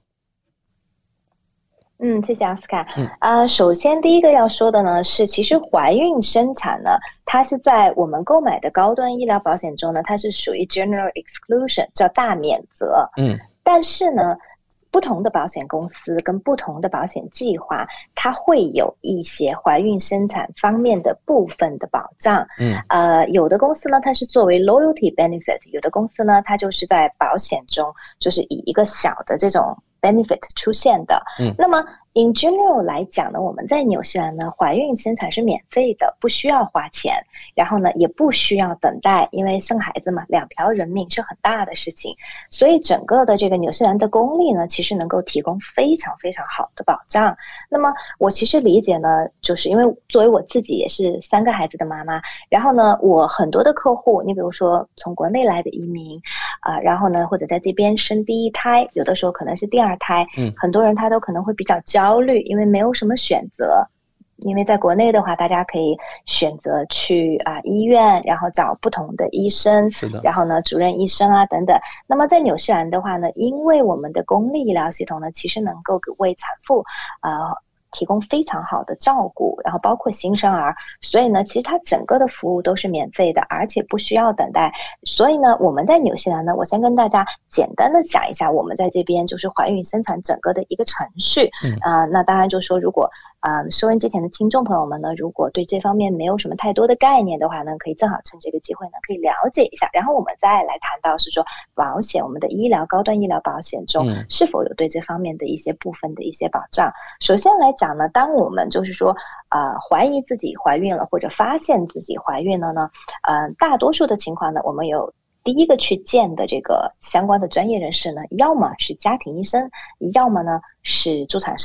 嗯，谢谢奥斯卡。 嗯， 呃，首先第一个要说的呢是，其实怀孕生产呢，它是在我们购买的高端医疗保险中呢，它是属于 general exclusion， 叫大免责。 嗯， 但是呢，不同的保险公司跟不同的保险计划，它会有一些怀孕生产方面的部分的保障。 嗯， 呃，有的公司呢，它是作为 loyalty benefit， 有的公司呢，它就是在保险中就是以一个小的这种benefit 出现的。 嗯， 那么 in general 来讲呢，我们在纽西兰呢，怀孕生产是免费的，不需要花钱，然后呢也不需要等待，因为生孩子嘛，两条人命是很大的事情，所以整个的这个纽西兰的公立呢，其实能够提供非常非常好的保障。那么我其实理解呢，就是因为作为我自己也是三个孩子的妈妈，然后呢我很多的客户，你比如说从国内来的移民啊、呃，然后呢或者在这边生第一胎，有的时候可能是第二胎， 嗯， 很多人他都可能会比较焦虑，因为没有什么选择。因为在国内的话，大家可以选择去啊、呃、医院，然后找不同的医生， 是的， 然后呢主任医生啊等等。那么在纽西兰的话呢，因为我们的公立医疗系统呢，其实能够为产妇呃提供非常好的照顾，然后包括新生儿，所以呢其实它整个的服务都是免费的，而且不需要等待。所以呢我们在纽西兰呢，我先跟大家简单的讲一下我们在这边就是怀孕生产整个的一个程序。 嗯呃、那当然就是说，如果呃收音机前的听众朋友们呢，如果对这方面没有什么太多的概念的话呢，可以正好趁这个机会呢可以了解一下，然后我们再来谈到是说保险，我们的医疗高端医疗保险中是否有对这方面的一些部分的一些保障。嗯、首先来讲呢，当我们就是说呃怀疑自己怀孕了或者发现自己怀孕了呢，呃大多数的情况呢，我们有第一个去见的这个相关的专业人士呢，要么是家庭医生，要么呢是助产士。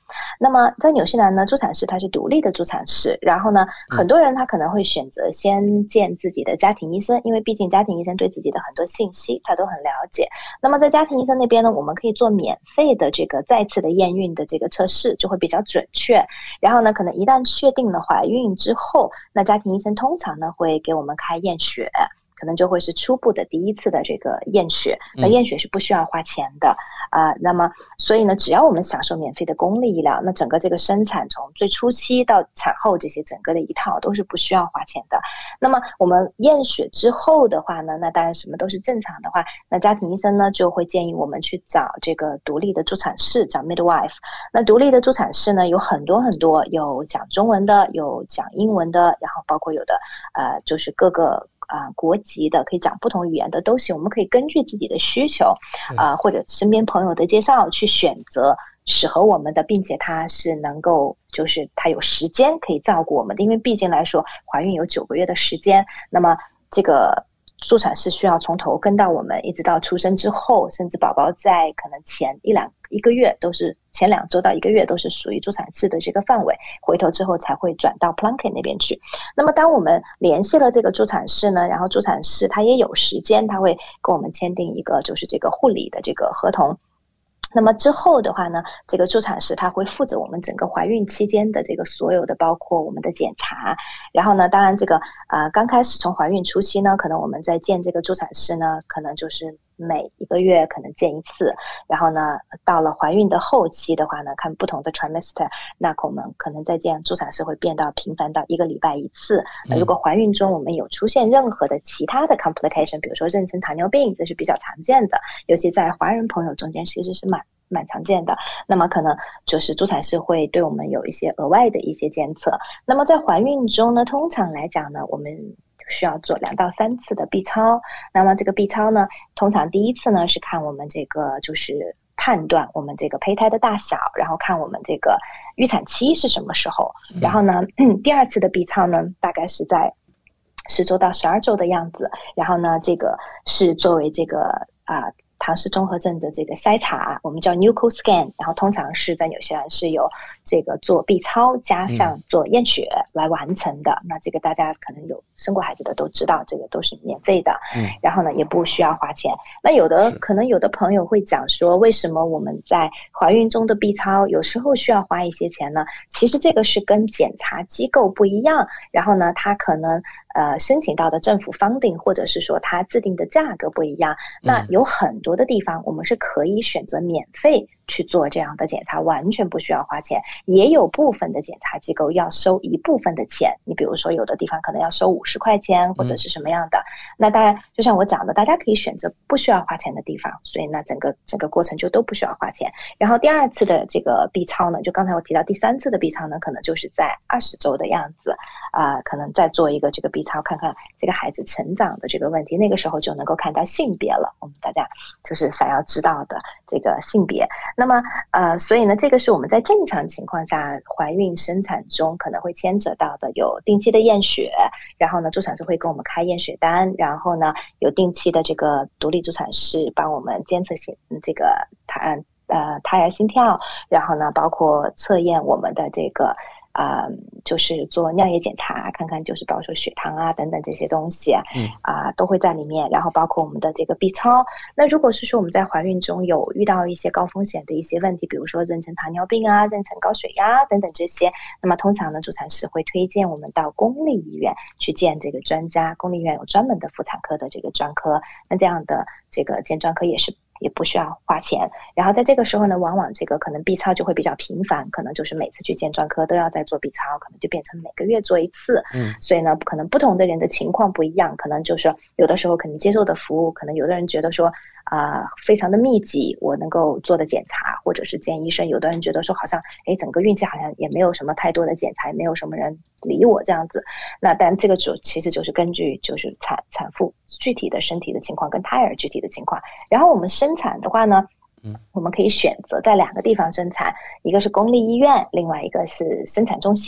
那么在纽西兰呢，助产士它是独立的助产士，然后呢，很多人他可能会选择先见自己的家庭医生，因为毕竟家庭医生对自己的很多信息他都很了解。那么在家庭医生那边呢，我们可以做免费的这个再次的验孕的这个测试，就会比较准确。然后呢，可能一旦确定了怀孕之后，那家庭医生通常呢会给我们开验血，可能就会是初步的第一次的这个验血，那验血是不需要花钱的啊、呃。那么所以呢，只要我们享受免费的公立医疗，那整个这个生产从最初期到产后这些整个的一套都是不需要花钱的。那么我们验血之后的话呢，那当然什么都是正常的话，那家庭医生呢就会建议我们去找这个独立的助产士，找 midwife。那独立的助产士呢有很多很多，有讲中文的，有讲英文的，然后包括有的呃就是各个啊、呃，国籍的，可以讲不同语言的都行。我们可以根据自己的需求，啊、呃，或者身边朋友的介绍去选择适合我们的，并且它是能够，就是它有时间可以照顾我们的。因为毕竟来说，怀孕有九个月的时间，那么这个助产士需要从头跟到我们，一直到出生之后，甚至宝宝在可能前一两一个月都是前两周到一个月都是属于助产士的这个范围，回头之后才会转到 Plunkett 那边去。那么当我们联系了这个助产士呢，然后助产士他也有时间，他会跟我们签订一个就是这个护理的这个合同。那么之后的话呢，这个助产士他会负责我们整个怀孕期间的这个所有的，包括我们的检查。然后呢，当然这个呃刚开始从怀孕初期呢，可能我们在见这个助产士呢，可能就是每一个月可能见一次。然后呢，到了怀孕的后期的话呢，看不同的 trimester， 那我们可能再见助产士会变到频繁到一个礼拜一次。那如果怀孕中我们有出现任何的其他的 complication， 比如说妊娠糖尿病，这是比较常见的，尤其在华人朋友中间其实是蛮蛮常见的。那么可能就是助产士会对我们有一些额外的一些监测。那么在怀孕中呢，通常来讲呢，我们需要做两到三次的 B 超。那么这个 B 超呢，通常第一次呢是看我们这个就是判断我们这个胚胎的大小，然后看我们这个预产期是什么时候。然后呢，嗯、第二次的 B 超呢，大概是在十周到十二周的样子。然后呢，这个是作为这个啊。呃唐氏综合症的这个筛查，我们叫 Nuchal scan， 然后通常是在纽西兰是有这个做 B 超加上做验血来完成的。嗯、那这个大家可能有生过孩子的都知道，这个都是免费的。嗯，然后呢也不需要花钱。那有的可能有的朋友会讲说，为什么我们在怀孕中的 B 超有时候需要花一些钱呢？其实这个是跟检查机构不一样，然后呢，它可能呃申请到的政府 funding 或者是说它制定的价格不一样。那有很多的地方我们是可以选择免费去做这样的检查，完全不需要花钱。也有部分的检查机构要收一部分的钱，你比如说有的地方可能要收五十块钱或者是什么样的。嗯、那当然就像我讲的，大家可以选择不需要花钱的地方，所以那整个整个过程就都不需要花钱。然后第二次的这个 B 超呢，就刚才我提到第三次的 B 超呢，可能就是在二十周的样子啊、呃，可能再做一个这个 B 超，看看这个孩子成长的这个问题，那个时候就能够看到性别了，我们大家就是想要知道的这个性别。那么呃，所以呢，这个是我们在正常情况下怀孕生产中可能会牵扯到的，有定期的验血，然后呢助产士会给我们开验血单，然后呢有定期的这个独立助产士帮我们监测心这个胎呃胎儿心跳，然后呢包括测验我们的这个啊、呃，就是做尿液检查，看看就是比如说血糖啊等等这些东西啊，嗯啊、呃、都会在里面。然后包括我们的这个 B 超。那如果是说我们在怀孕中有遇到一些高风险的一些问题，比如说妊娠糖尿病啊、妊娠高血压等等这些，那么通常呢助产士会推荐我们到公立医院去见这个专家。公立医院有专门的妇产科的这个专科，那这样的这个见专科也是。也不需要花钱。然后在这个时候呢，往往这个可能 B 超就会比较频繁，可能就是每次去见专科都要再做 B 超，可能就变成每个月做一次。嗯，所以呢，可能不同的人的情况不一样，可能就是有的时候可能接受的服务，可能有的人觉得说啊、呃、非常的密集，我能够做的检查或者是见医生，有的人觉得说好像哎整个孕期好像也没有什么太多的检查，也没有什么人理我这样子。那但这个就其实就是根据就是产产妇具体的身体的情况跟胎儿具体的情况。然后我们生产的话呢，我们可以选择在两个地方生产，一个是公立医院，另外一个是生产中心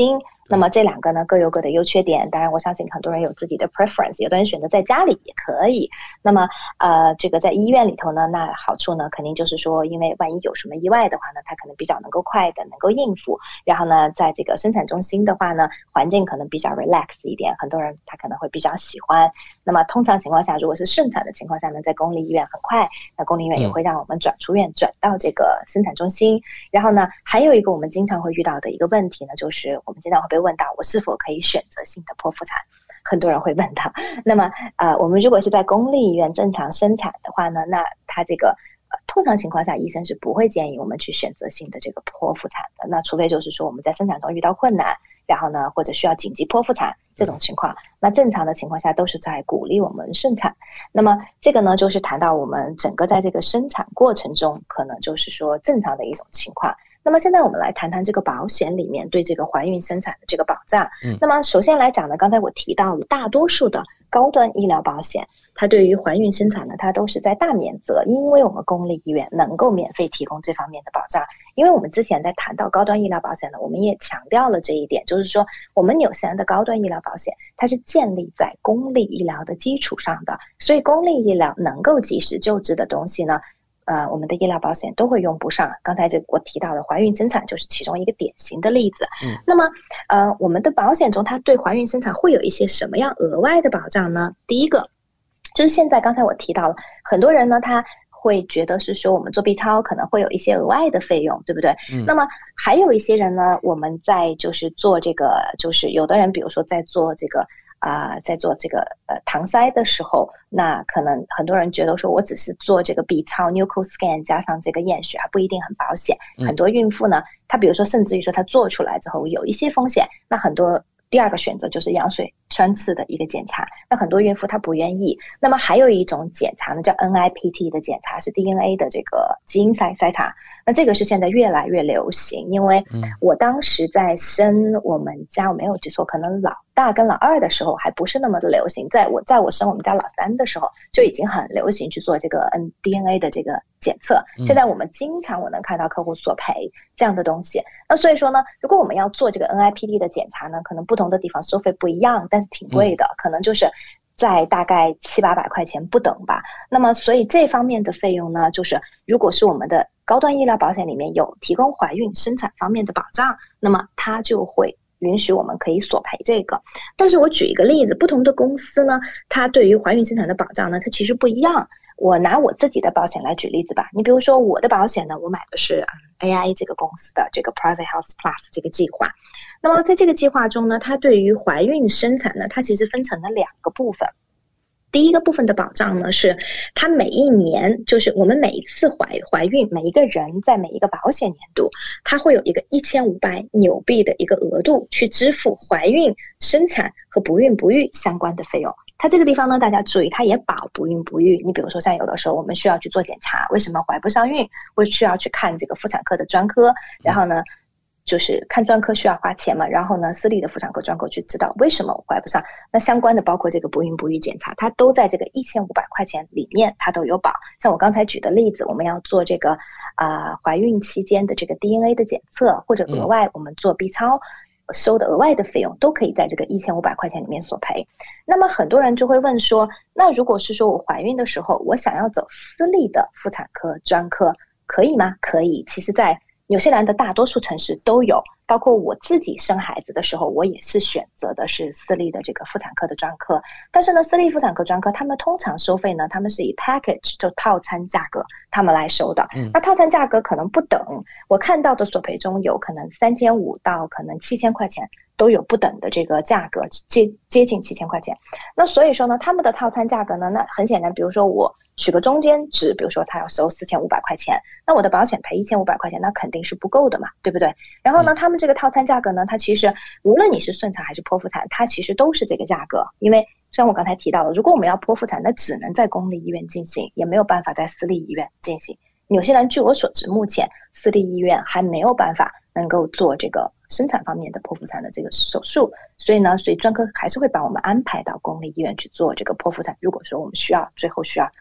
那么这两个呢各有各的优缺点，当然我相信很多人有自己的 preference， 有的人选择在家里也可以。那么呃，这个在医院里头呢，那好处呢肯定就是说，因为万一有什么意外的话呢，它可能比较能够快的能够应付。然后呢，在这个生产中心的话呢，环境可能比较 relax 一点，很多人他可能会比较喜欢。那么通常情况下，如果是顺产的情况下呢，在公立医院很快，那公立医院也会让我们转出院，转到这个生产中心。然后呢，还有一个我们经常会遇到的一个问题呢，就是我们经常会被问到，我是否可以选择性的剖腹产？很多人会问到。那么呃，我们如果是在公立医院正常生产的话呢，那它这个呃，通常情况下医生是不会建议我们去选择性的这个剖腹产的。那除非就是说我们在生产中遇到困难，然后呢或者需要紧急剖腹产这种情况，那正常的情况下都是在鼓励我们顺产。那么这个呢就是谈到我们整个在这个生产过程中可能就是说正常的一种情况。那么现在我们来谈谈这个保险里面对这个怀孕生产的这个保障。嗯，那么首先来讲呢，刚才我提到了大多数的高端医疗保险，它对于怀孕生产呢，它都是在大免责，因为我们公立医院能够免费提供这方面的保障。因为我们之前在谈到高端医疗保险呢，我们也强调了这一点，就是说我们纽西兰的高端医疗保险它是建立在公立医疗的基础上的，所以公立医疗能够及时救治的东西呢，呃，我们的医疗保险都会用不上。刚才这我提到的怀孕生产就是其中一个典型的例子。嗯，那么呃，我们的保险中它对怀孕生产会有一些什么样额外的保障呢？第一个就是现在刚才我提到了，很多人呢他会觉得是说我们做 B 超可能会有一些额外的费用，对不对？嗯，那么还有一些人呢，我们在就是做这个，就是有的人比如说在做这个啊、呃，在做这个呃搪塞的时候，那可能很多人觉得说我只是做这个 B 超 Nuchal scan 加上这个验血还不一定很保险。嗯，很多孕妇呢，她比如说甚至于说她做出来之后有一些风险，那很多第二个选择就是羊水穿刺的一个检查，那很多孕妇她不愿意。那么还有一种检查呢，叫 N I P T 的检查，是 D N A 的这个基因筛筛查。那这个是现在越来越流行，因为我当时在生我们家，我没有记错，可能老大跟老二的时候还不是那么的流行，在我在我生我们家老三的时候就已经很流行去做这个 N D N A 的这个检测。现在我们经常我能看到客户索赔这样的东西。那所以说呢，如果我们要做这个 N I P T 的检查呢，可能不同的地方收费不一样，但是挺贵的，可能就是在大概七八百块钱不等吧。那么所以这方面的费用呢，就是如果是我们的高端医疗保险里面有提供怀孕生产方面的保障，那么它就会允许我们可以索赔这个。但是我举一个例子，不同的公司呢，它对于怀孕生产的保障呢，它其实不一样。我拿我自己的保险来举例子吧。你比如说我的保险呢，我买的是 A I A 这个公司的这个 Private Health Plus 这个计划。那么在这个计划中呢，它对于怀孕生产呢，它其实分成了两个部分。第一个部分的保障呢，是它每一年，就是我们每一次怀怀孕，每一个人在每一个保险年度，它会有一个一千五百纽币的一个额度去支付怀孕、生产和不孕不育相关的费用。它这个地方呢，大家注意，它也保不孕不育。你比如说像有的时候我们需要去做检查，为什么怀不上孕，会需要去看这个妇产科的专科，然后呢就是看专科需要花钱嘛，然后呢私立的妇产科专科去知道为什么我怀不上，那相关的包括这个不孕不育检查，它都在这个一千五百块钱里面，它都有保。像我刚才举的例子，我们要做这个啊、呃、怀孕期间的这个 D N A 的检测，或者额外我们做 B 超收的额外的费用，都可以在这个一千五百块钱里面索赔。那么很多人就会问说，那如果是说我怀孕的时候我想要走私立的妇产科专科可以吗？可以。其实在纽西兰的大多数城市都有，包括我自己生孩子的时候，我也是选择的是私立的这个妇产科的专科。但是呢，私立妇产科专科他们通常收费呢，他们是以 package 就套餐价格他们来收的。嗯、那套餐价格可能不等，我看到的索赔中有可能三千五到可能七千块钱都有不等的这个价格，接接近七千块钱。那所以说呢，他们的套餐价格呢，那很显然，比如说我取个中间值，比如说他要收四千五百块钱，那我的保险赔一千五百块钱，那肯定是不够的嘛，对不对？然后呢，他们这个套餐价格呢，它其实无论你是顺产还是剖腹产，它其实都是这个价格。因为虽然我刚才提到了，如果我们要剖腹产，那只能在公立医院进行，也没有办法在私立医院进行。纽西兰据我所知，目前私立医院还没有办法能够做这个生产方面的剖腹产的这个手术，所以呢，所以专科还是会把我们安排到公立医院去做这个剖腹产。如果说我们需要，最后需要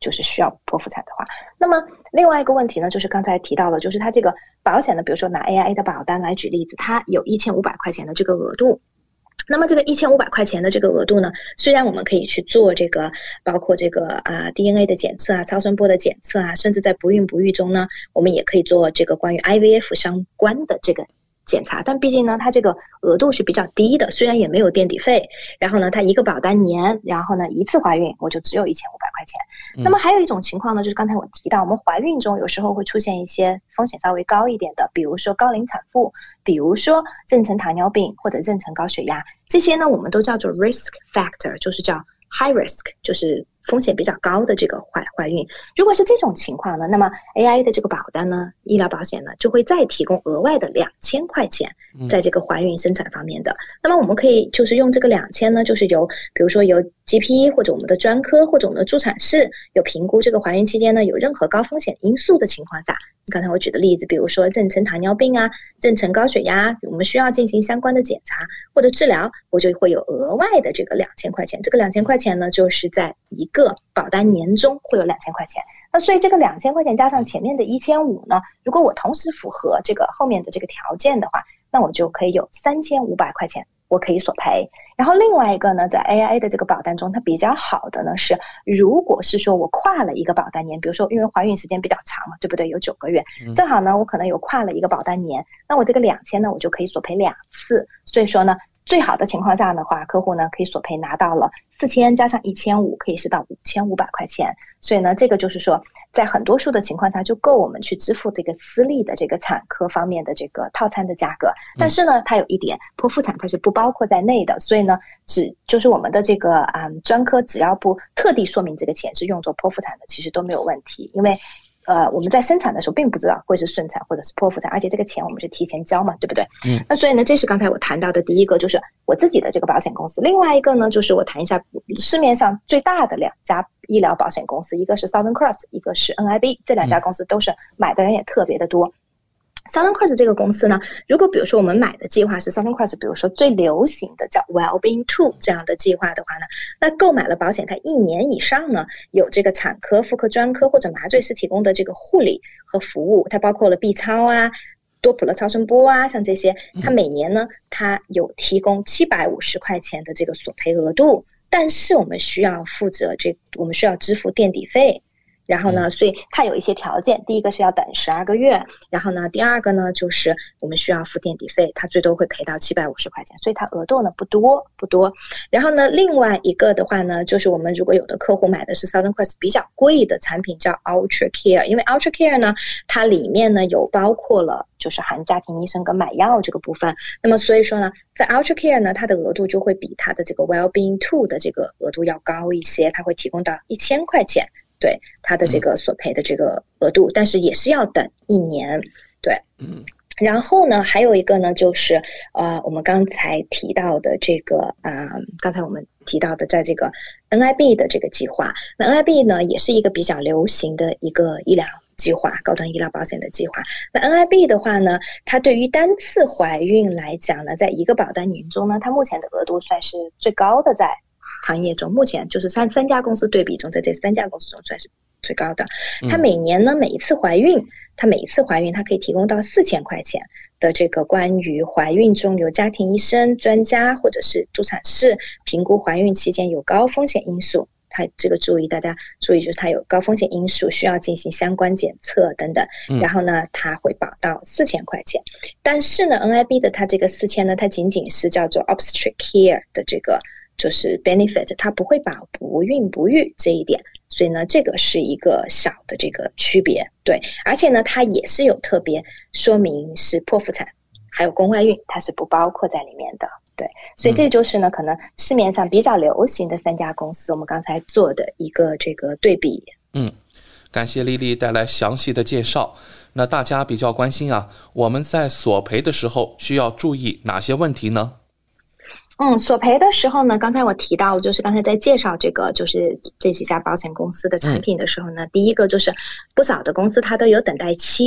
就是需要剖腹产的话。那么另外一个问题呢，就是刚才提到了，就是它这个保险呢，比如说拿 A I A 的保单来举例子，它有一千五百块钱的这个额度。那么这个一千五百块钱的这个额度呢，虽然我们可以去做这个包括这个啊 D N A 的检测啊、超声波的检测啊，甚至在不孕不育中呢，我们也可以做这个关于 I V F 相关的这个检查，但毕竟呢它这个额度是比较低的，虽然也没有垫底费，然后呢它一个保单年，然后呢一次怀孕我就只有一千五百块钱、嗯、那么还有一种情况呢，就是刚才我提到我们怀孕中有时候会出现一些风险稍微高一点的，比如说高龄产妇，比如说妊娠糖尿病或者妊娠高血压，这些呢我们都叫做 risk factor， 就是叫 high risk， 就是风险比较高的这个怀怀孕。如果是这种情况呢，那么 A I A 的这个保单呢，医疗保险呢就会再提供额外的两千块钱在这个怀孕生产方面的、嗯、那么我们可以就是用这个两千呢，就是由比如说由 G P 或者我们的专科或者我们的助产士有评估这个怀孕期间呢有任何高风险因素的情况下，刚才我举的例子比如说妊娠糖尿病啊、妊娠高血压，我们需要进行相关的检查或者治疗，我就会有额外的这个两千块钱。这个两千块钱呢就是在一个保单年中会有两千块钱，那所以这个两千块钱加上前面的一千五呢，如果我同时符合这个后面的这个条件的话，那我就可以有三千五百块钱我可以索赔。然后另外一个呢，在 A I A 的这个保单中，它比较好的呢是，如果是说我跨了一个保单年，比如说因为怀孕时间比较长嘛，对不对？有九个月，正好呢我可能有跨了一个保单年，那我这个两千呢我就可以索赔两次。所以说呢，最好的情况下的话，客户呢可以索赔拿到了四千加上一千五，可以是到五千五百块钱。所以呢，这个就是说，在很多数的情况下就够我们去支付这个私立的这个产科方面的这个套餐的价格。但是呢，它有一点，剖腹产它是不包括在内的，所以呢，只就是我们的这个啊、嗯、专科只要不特地说明这个钱是用作剖腹产的，其实都没有问题，因为。呃，我们在生产的时候并不知道会是顺产或者是剖腹产，而且这个钱我们是提前交嘛，对不对？嗯。那所以呢，这是刚才我谈到的第一个，就是我自己的这个保险公司。另外一个呢，就是我谈一下市面上最大的两家医疗保险公司，一个是 Southern Cross， 一个是 N I B， 这两家公司都是买的人也特别的多。Southern Cross 这个公司呢，如果比如说我们买的计划是 Southern Cross 比如说最流行的叫 Wellbeing two 这样的计划的话呢，那购买了保险它一年以上呢，有这个产科、妇科专科或者麻醉师提供的这个护理和服务，它包括了 B 超啊、多普勒超声波啊，像这些，它每年呢它有提供七百五十块钱的这个索赔额度，但是我们需要负责这我们需要支付垫底费。然后呢，所以它有一些条件，第一个是要等十二个月，然后呢，第二个呢就是我们需要付垫底费，它最多会赔到七百五十块钱，所以它额度呢不多不多。然后呢，另外一个的话呢，就是我们如果有的客户买的是 Southern Cross 比较贵的产品叫 Ultra Care， 因为 Ultra Care 呢，它里面呢有包括了就是含家庭医生跟买药这个部分，那么所以说呢，在 Ultra Care 呢，它的额度就会比它的这个 Wellbeing two 的这个额度要高一些，它会提供到一千块钱。对他的这个索赔的这个额度，但是也是要等一年。对，嗯，然后呢，还有一个呢，就是呃，我们刚才提到的这个啊、呃，刚才我们提到的，在这个 N I B 的这个计划，那 N I B 呢，也是一个比较流行的一个医疗计划，高端医疗保险的计划。那 N I B 的话呢，它对于单次怀孕来讲呢，在一个保单年中呢，它目前的额度算是最高的，在行业中目前就是三三家公司对比中，在这三家公司中算是最高的。它每年呢，每一次怀孕，它每一次怀孕，它可以提供到四千块钱的这个关于怀孕中由家庭医生、专家或者是助产士评估怀孕期间有高风险因素。它这个注意，大家注意，就是它有高风险因素，需要进行相关检测等等。然后呢，它会保到四千块钱。但是呢 ，N I B 的它这个四千呢，它仅仅是叫做 obstetric care 的这个。就是 benefit， 它不会保不孕不育这一点，所以呢，这个是一个小的这个区别，对，而且呢，它也是有特别说明是剖腹产，还有宫外孕，它是不包括在里面的，对，所以这就是呢，可能市面上比较流行的三家公司，我们刚才做的一个这个对比。 嗯，感谢丽丽带来详细的介绍。那大家比较关心啊，我们在索赔的时候需要注意哪些问题呢？ 嗯，索赔的时候呢，刚才我提到，就是刚才在介绍这个，就是这几家保险公司的产品的时候呢，嗯、第一个就是不少的公司它都有等待期，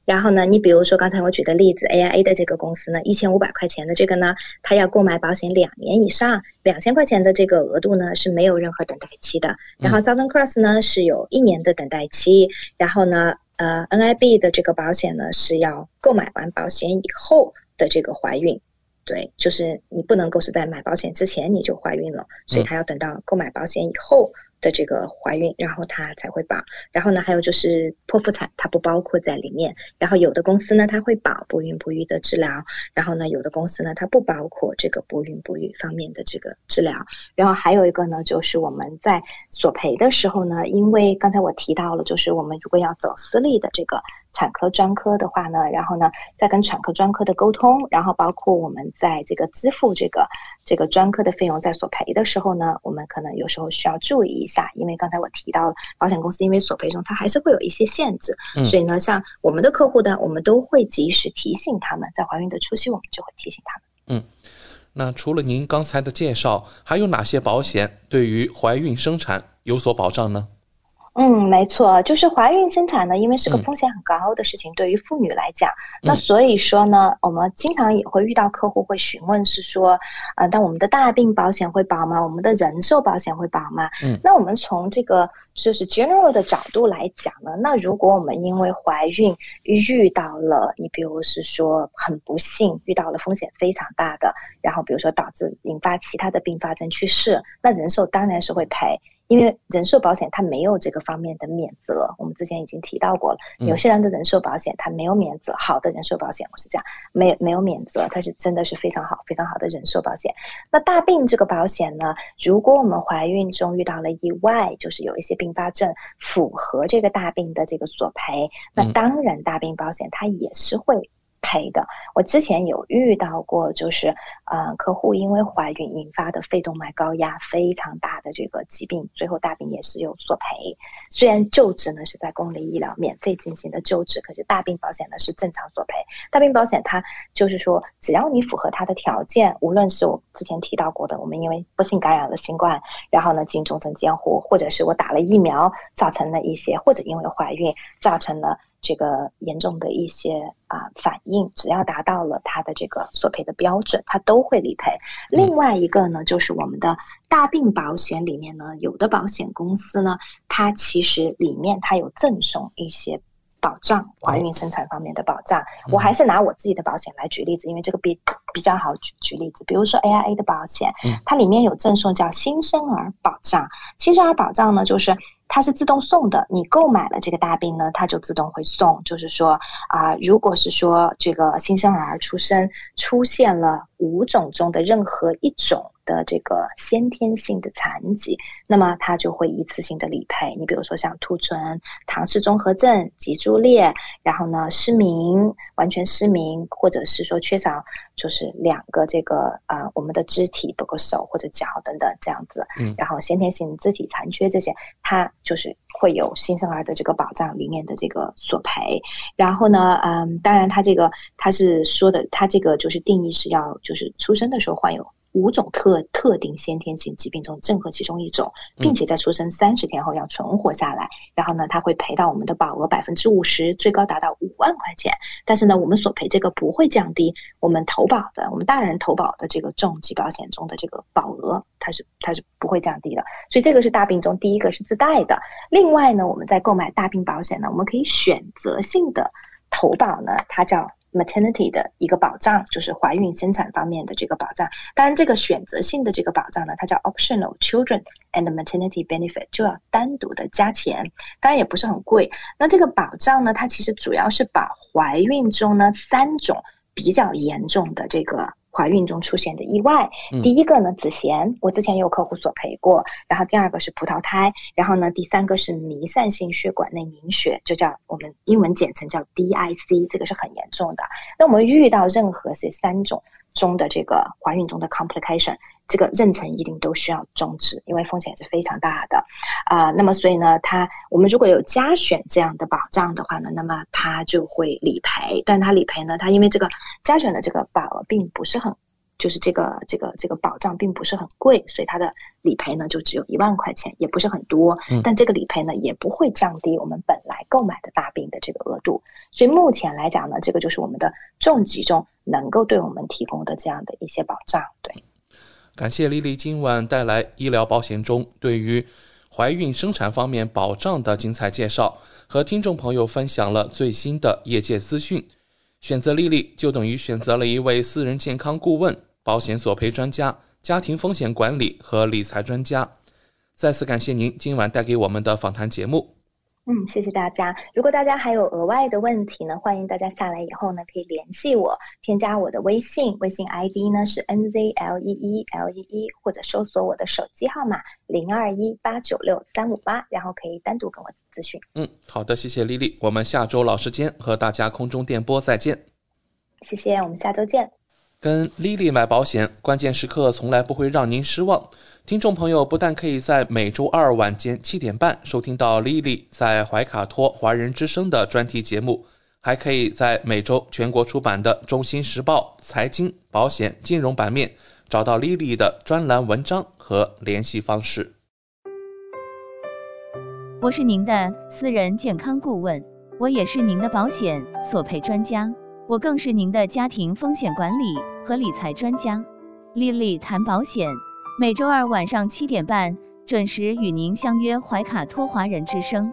然后呢，你比如说刚才我举的例子 A I A 的这个公司呢，一千五百块钱的这个呢，它要购买保险两年以上，两千块钱的这个额度呢是没有任何等待期的。然后 Southern Cross 呢是有一年的等待期，然后呢，呃 N I B 的这个保险呢是要购买完保险以后的这个怀孕。对，就是你不能够是在买保险之前你就怀孕了，所以它要等到购买保险以后的这个怀孕，然后它才会保。然后呢，还有就是剖腹产，它不包括在里面。然后有的公司呢，它会保不孕不育的治疗，然后呢，有的公司呢，它不包括这个不孕不育方面的这个治疗。然后还有一个呢，就是我们在索赔的时候呢，因为刚才我提到了，就是我们如果要走私立的这个产科专科的话呢，然后呢，再跟产科专科的沟通，然后包括我们在这个支付这个这个专科的费用，在索赔的时候呢，我们可能有时候需要注意一下，因为刚才我提到保险公司因为索赔中它还是会有一些限制，嗯、所以呢，像我们的客户呢，我们都会及时提醒他们，在怀孕的初期我们就会提醒他们。 嗯，那除了您刚才的介绍，还有哪些保险对于怀孕生产有所保障呢？ 嗯，没错，就是怀孕生产呢，因为是个风险很高的事情，嗯、对于妇女来讲，那所以说呢，我们经常也会遇到客户会询问是说，呃，但我们的大病保险会保吗？我们的人寿保险会保吗？嗯，那我们从这个就是 general 的角度来讲呢，那如果我们因为怀孕遇到了，你比如是说很不幸遇到了风险非常大的，然后比如说导致引发其他的并发症去世，那人寿当然是会赔。因为人寿保险它没有这个方面的免责，我们之前已经提到过了。纽西兰的人寿保险它没有免责，好的人寿保险我是这样，没没有免责，它是真的是非常好非常好的人寿保险。那大病这个保险呢，如果我们怀孕中遇到了意外，就是有一些并发症符合这个大病的这个索赔，那当然大病保险它也是会赔的。我之前有遇到过，就是呃，客户因为怀孕引发的肺动脉高压非常大的这个疾病，最后大病也是有索赔。虽然救治呢是在公立医疗免费进行的救治，可是大病保险呢是正常索赔。大病保险它就是说，只要你符合它的条件，无论是我之前提到过的，我们因为不幸感染了新冠，然后呢进重症监护，或者是我打了疫苗造成了一些，或者因为怀孕造成了这个严重的一些啊、呃、反应，只要达到了它的这个索赔的标准，它都会理赔。另外一个呢，就是我们的大病保险里面呢，有的保险公司呢，它其实里面它有赠送一些保障，怀孕生产方面的保障。我还是拿我自己的保险来举例子，因为这个比比较好举举例子。比如说 A I A 的保险，它里面有赠送叫新生儿保障。新生儿保障呢，就是它是自动送的，你购买了这个大病呢，它就自动会送。就是说啊、呃，如果是说这个新生儿出生出现了五种中的任何一种的这个先天性的残疾，那么它就会一次性的理赔。你比如说像兔唇、唐氏综合症、脊柱裂，然后呢失明、完全失明，或者是说缺少就是两个这个啊、呃、我们的肢体，包括手或者脚等等这样子，嗯，然后先天性肢体残缺这些，它就是会有新生儿的这个保障里面的这个索赔。然后呢，嗯，当然它这个它是说的，它这个就是定义是要就是出生的时候患有五种特特定先天性疾病中任何其中一种，并且在出生三十天后要存活下来，然后呢，它会赔到我们的保额百分之五十，最高达到五万块钱。但是呢，我们索赔这个不会降低我们投保的，我们大人投保的这个重疾保险中的这个保额，它是它是不会降低的。所以这个是大病中第一个是自带的。另外呢，我们在购买大病保险呢，我们可以选择性的投保呢，它叫maternity 的一个保障，就是怀孕生产方面的这个保障。当然这个选择性的这个保障呢，它叫 optional children and maternity benefit， 就要单独的加钱，当然也不是很贵。那这个保障呢，它其实主要是把怀孕中呢三种比较严重的这个怀孕中出现的意外，第一个呢子痫，我之前也有客户索赔过，然后第二个是葡萄胎，然后呢第三个是弥散性血管内凝血，就叫我们英文简称叫 D I C， 这个是很严重的。那我们遇到任何这三种中的这个怀孕中的 complication， 这个妊娠一定都需要终止，因为风险是非常大的啊、呃。那么所以呢，它我们如果有加选这样的保障的话呢，那么它就会理赔。但它理赔呢，它因为这个加选的这个保额并不是很，就是这个这个这个保障并不是很贵，所以它的理赔呢就只有一万块钱，也不是很多。但这个理赔呢也不会降低我们本来购买的大病的这这个额度。所以目前来讲呢，这个就是我们的重疾中能够对我们提供的这样的一些保障。对， 感谢丽丽今晚带来医疗保险中对于怀孕生产方面保障的精彩介绍，和听众朋友分享了最新的业界资讯。选择丽丽就等于选择了一位私人健康顾问、保险索赔专家、家庭风险管理和理财专家。再次感谢您今晚带给我们的访谈节目。 嗯，谢谢大家。如果大家还有额外的问题呢，欢迎大家下来以后呢可以联系我，添加我的微信，微信 I D 呢是 N Z L E E L E E， 或者搜索我的手机号码零二一八九六三五八，然后可以单独跟我咨询。 嗯，好的，谢谢丽丽，我们下周老时间和大家空中电波再见。 谢谢，我们下周见。 跟丽丽买保险，关键时刻从来不会让您失望。听众朋友不但可以在每周二晚间七点半收听到丽丽在怀卡托华人之声的专题节目，还可以在每周全国出版的《中新时报》财经、保险、金融版面找到丽丽的专栏文章和联系方式。 我是您的私人健康顾问，我也是您的保险索赔专家，我更是您的家庭风险管理和理财专家。丽丽谈保险，每周二晚上七点半准时与您相约怀卡托华人之声。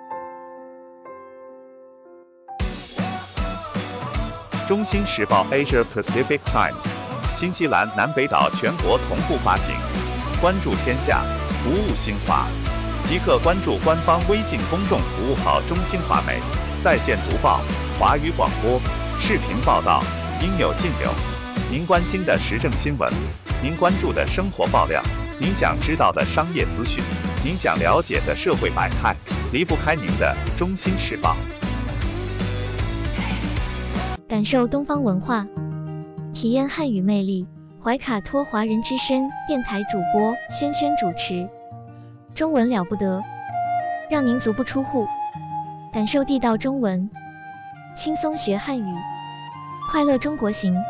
中新时报 Asia Pacific Times， 新西兰南北岛全国同步发行。关注天下，服务新华，即刻关注官方微信公众服务号中新华媒，在线读报、华语广播、视频报道，应有尽有。您关心的时政新闻，您关注的生活爆料，您想知道的商业资讯，您想了解的社会百态，离不开您的中新时报。 感受东方文化，体验汉语魅力。怀卡托华人之声电台主播轩轩主持，中文了不得，让您足不出户，感受地道中文，轻松学汉语，快乐中国行。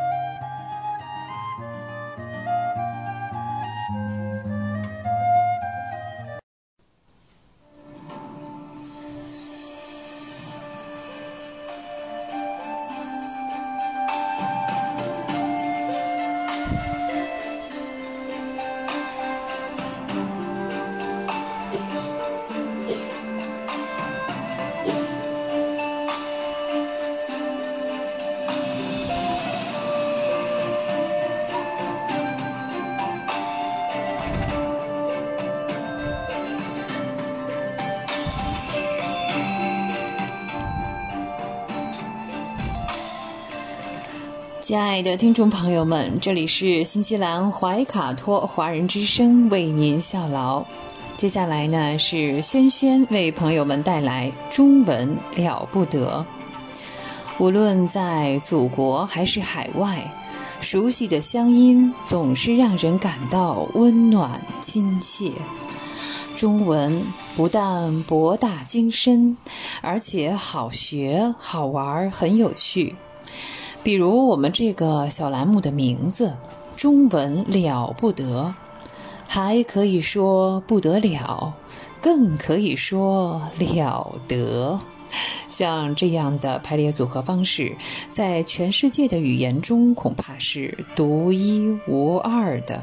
亲爱的听众朋友们，这里是新西兰怀卡托华人之声为您效劳。接下来呢是轩轩为朋友们带来中文了不得。无论在祖国还是海外，熟悉的乡音总是让人感到温暖亲切。中文不但博大精深，而且好学好玩很有趣。比如我们这个小栏目的名字中文了不得，还可以说不得了，更可以说了得。像这样的排列组合方式在全世界的语言中恐怕是独一无二的。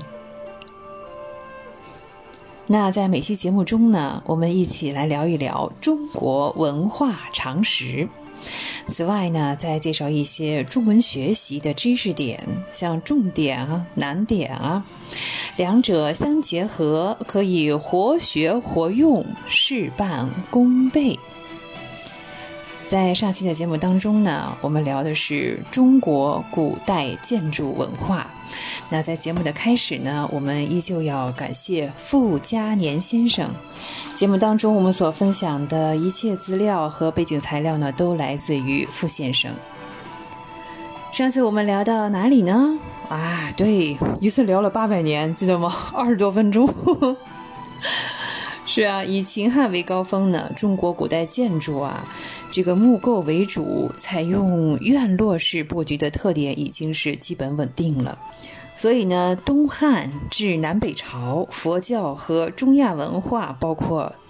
那在每期节目中呢，我们一起来聊一聊中国文化常识。此外呢，再介绍一些中文学习的知识点，像重点啊、难点啊，两者相结合，可以活学活用，事半功倍。在上期的节目当中呢，我们聊的是中国古代建筑文化。那在节目的开始呢，我们依旧要感谢傅嘉年先生。节目当中我们所分享的一切资料和背景材料呢，都来自于傅先生。上次我们聊到哪里呢？啊，对，一次聊了八百年，记得吗？二十多分钟。是啊，以秦汉为高峰呢，中国古代建筑啊，这个木构为主，采用院落式布局的特点已经是基本稳定了。所以呢，东汉至南北朝，佛教和中亚文化，包括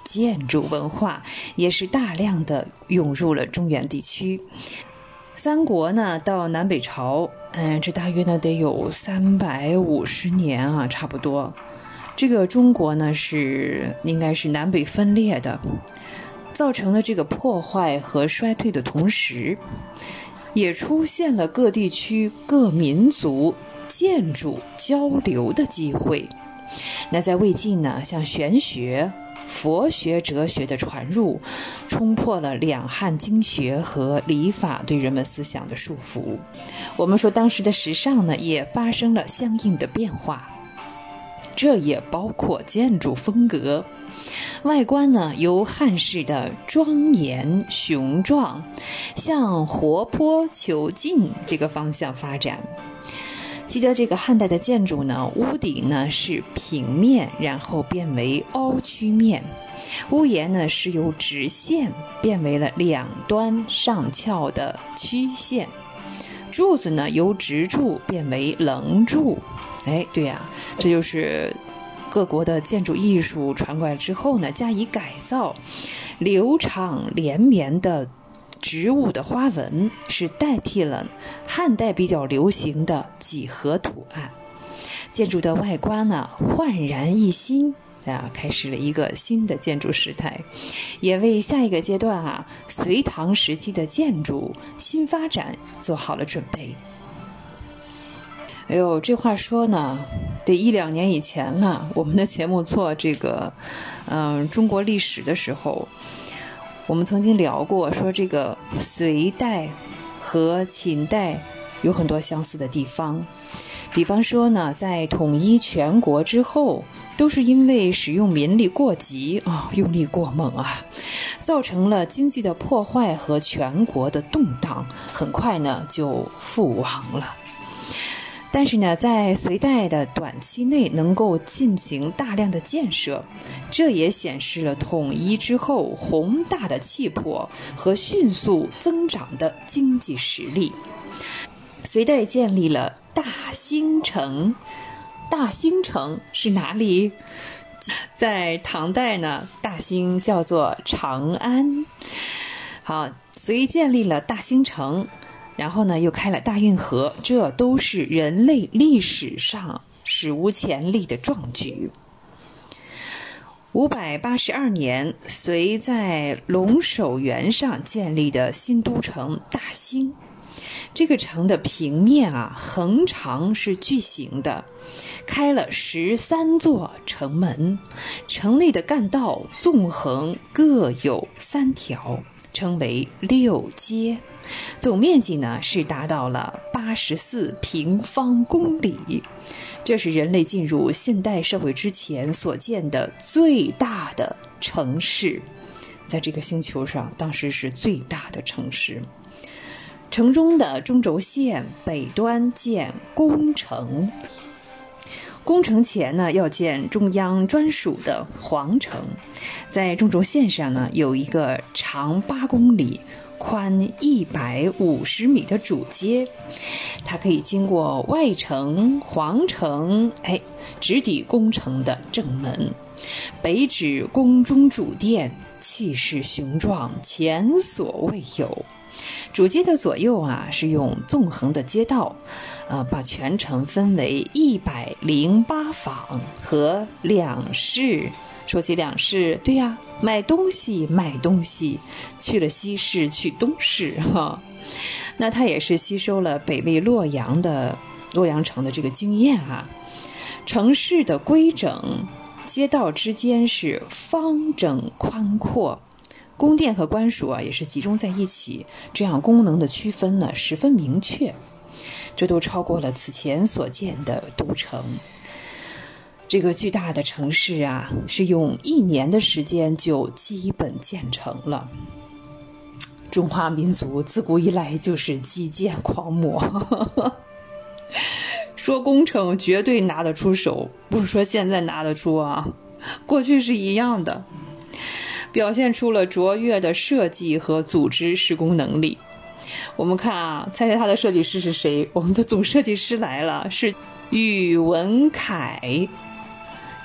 建筑文化也是大量的涌入了中原地区。三国呢到南北朝，嗯，这大约呢得有三百五十年啊，差不多。这个中国呢是应该是南北分裂的，造成了这个破坏和衰退的同时，也出现了各地区各民族建筑交流的机会。那在魏晋呢，像玄学、佛学、哲学的传入，冲破了两汉经学和礼法对人们思想的束缚。我们说当时的时尚呢，也发生了相应的变化，这也包括建筑风格。外观呢，由汉式的庄严雄壮向活泼遒劲这个方向发展。记得这个汉代的建筑呢，屋顶呢是平面，然后变为凹曲面，屋檐呢是由直线变为了两端上翘的曲线，柱子呢由直柱变为棱柱。哎，对呀、啊，这就是各国的建筑艺术传过来之后呢，加以改造，流畅连绵的植物的花纹是代替了汉代比较流行的几何图案。建筑的外观呢焕然一新啊，开始了一个新的建筑时代，也为下一个阶段啊隋唐时期的建筑新发展做好了准备。哎呦，这话说呢，得一两年以前了。我们的节目做这个，嗯、呃，中国历史的时候，我们曾经聊过，说这个隋代和秦代有很多相似的地方。比方说呢，在统一全国之后，都是因为使用民力过急啊，用力过猛啊，造成了经济的破坏和全国的动荡，很快呢就覆亡了。但是呢，在隋代的短期内能够进行大量的建设，这也显示了统一之后宏大的气魄和迅速增长的经济实力。隋代建立了大兴城，大兴城是哪里？在唐代呢，大兴叫做长安。好，隋建立了大兴城，然后呢，又开了大运河，这都是人类历史上史无前例的壮举。五百八十二年，隋在龙首原上建立的新都城大兴，这个城的平面啊，横长是矩形的，开了十三座城门，城内的干道纵横各有三条，称为六街，总面积呢是达到了八十四平方公里，这是人类进入现代社会之前所见的最大的城市，在这个星球上当时是最大的城市。城中的中轴线北端建宫城，宫城前呢要建中央专属的皇城，在中轴线上呢有一个长八公里、宽一百五十米的主街，它可以经过外城、皇城，哎，直抵宫城的正门，北指宫中主殿，气势雄壮，前所未有。主街的左右啊是用纵横的街道，呃，把全城分为一百零八坊和两市。说起两市，对呀，买东西买东西，去了西市去东市哈。那它也是吸收了北魏洛阳的洛阳城的这个经验啊。城市的规整，街道之间是方整宽阔。宫殿和官署啊也是集中在一起，这样功能的区分呢十分明确，这都超过了此前所见的都城。这个巨大的城市啊，是用一年的时间就基本建成了。中华民族自古以来就是基建狂魔，说工程绝对拿得出手，不是说现在拿得出啊，过去是一样的。表现出了卓越的设计和组织施工能力。我们看啊，猜猜他的设计师是谁？我们的总设计师来了，是宇文恺。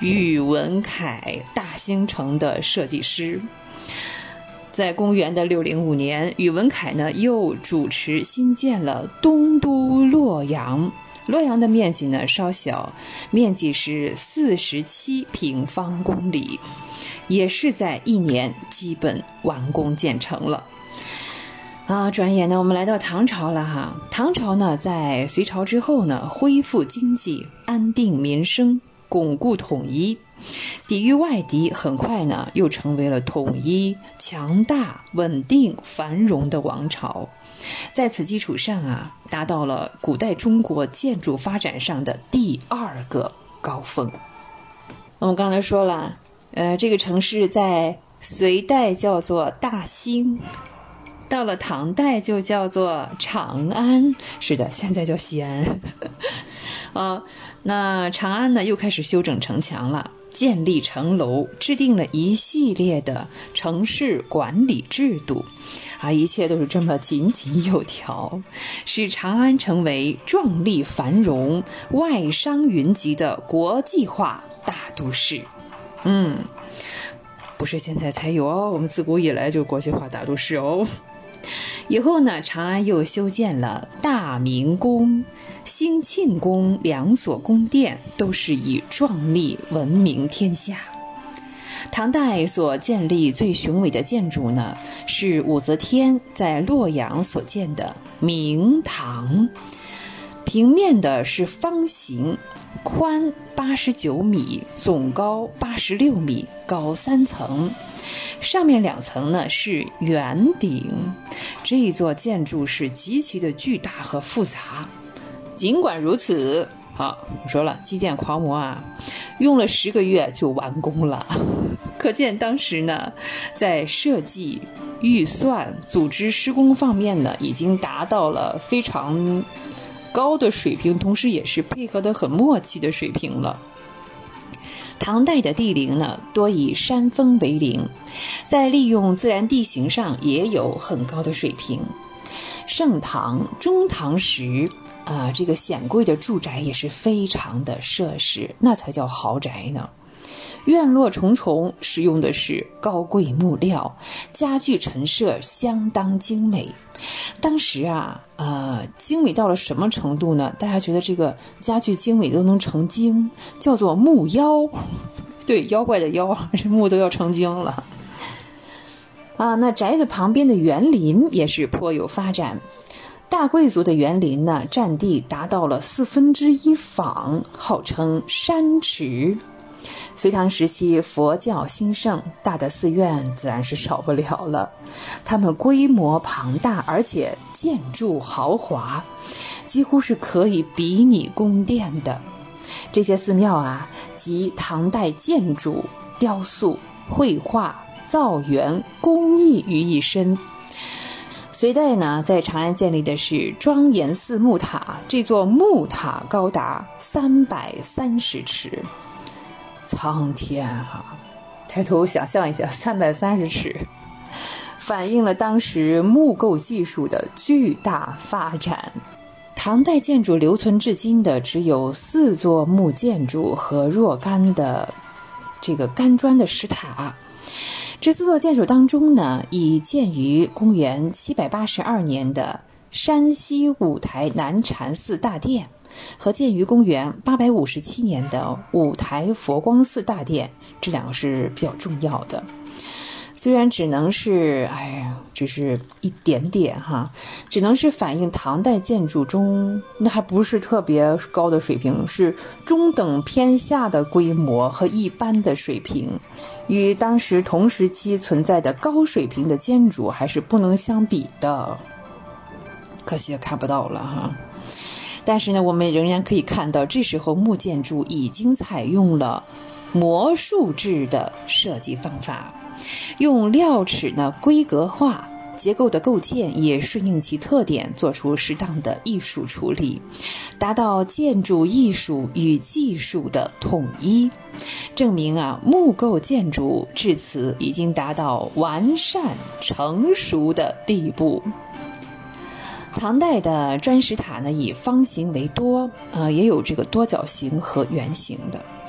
宇文恺大兴城的设计师。在公元的六零五年，宇文恺呢又主持新建了东都洛阳。洛阳的面积呢稍小，面积是四十七平方公里，也是在一年基本完工建成了。啊，转眼呢，我们来到唐朝了哈。唐朝呢，在隋朝之后呢，恢复经济，安定民生，巩固统一，抵御外敌，很快呢，又成为了统一、强大、稳定、繁荣的王朝。在此基础上啊，达到了古代中国建筑发展上的第二个高峰。我们刚才说了，呃，这个城市在隋代叫做大兴。到了唐代就叫做长安，是的，现在叫西安。啊，那长安呢又开始修整城墙了，建立城楼，制定了一系列的城市管理制度，啊，一切都是这么井井有条，使长安成为壮丽繁荣、外商云集的国际化大都市。嗯，不是现在才有哦，我们自古以来就国际化大都市哦。以后呢，长安又修建了大明宫、兴庆宫两所宫殿，都是以壮丽闻名天下。唐代所建立最雄伟的建筑呢，是武则天在洛阳所建的明堂，平面的是方形，宽八十九米，总高八十六米，高三层。上面两层呢是圆顶，这一座建筑是极其的巨大和复杂。尽管如此，好，我说了，基建狂魔啊，用了十个月就完工了。可见当时呢，在设计、预算、组织施工方面呢，已经达到了非常高的水平，同时也是配合得很默契的水平了。唐代的地陵呢，多以山峰为陵，在利用自然地形上也有很高的水平。盛唐、中唐时，啊、呃，这个显贵的住宅也是非常的奢侈，那才叫豪宅呢。院落重重，使用的是高贵木料，家具陈设相当精美。当时啊，呃，精美到了什么程度呢？大家觉得这个家具精美都能成精，叫做木妖。对，妖怪的妖，这木都要成精了。啊，那宅子旁边的园林也是颇有发展。大贵族的园林呢，占地达到了四分之一坊，号称山池。隋唐时期佛教兴盛，大的寺院自然是少不了了，它们规模庞大，而且建筑豪华，几乎是可以比拟宫殿的。这些寺庙啊，集唐代建筑、雕塑、绘画、造园、工艺于一身。隋代呢，在长安建立的是庄严寺木塔，这座木塔高达三百三十尺。苍天啊，抬头想象一下，三百三十尺，反映了当时木构技术的巨大发展。唐代建筑留存至今的只有四座木建筑和若干的这个干砖的石塔。这四座建筑当中呢，以建于公元七百八十二年的山西五台南禅寺大殿和建于公元八百五十七年的五台佛光寺大殿，这两个是比较重要的。虽然只能是，哎呀，只是一点点哈，只能是反映唐代建筑中那还不是特别高的水平，是中等偏下的规模和一般的水平，与当时同时期存在的高水平的建筑还是不能相比的。可惜也看不到了哈。但是呢，我们仍然可以看到，这时候木建筑已经采用了模数制的设计方法，用料尺呢规格化，结构的构建也顺应其特点，做出适当的艺术处理，达到建筑艺术与技术的统一，证明啊木构建筑至此已经达到完善成熟的地步。唐代的砖石塔呢，以方形为多，呃，也有这个多角形和圆形的。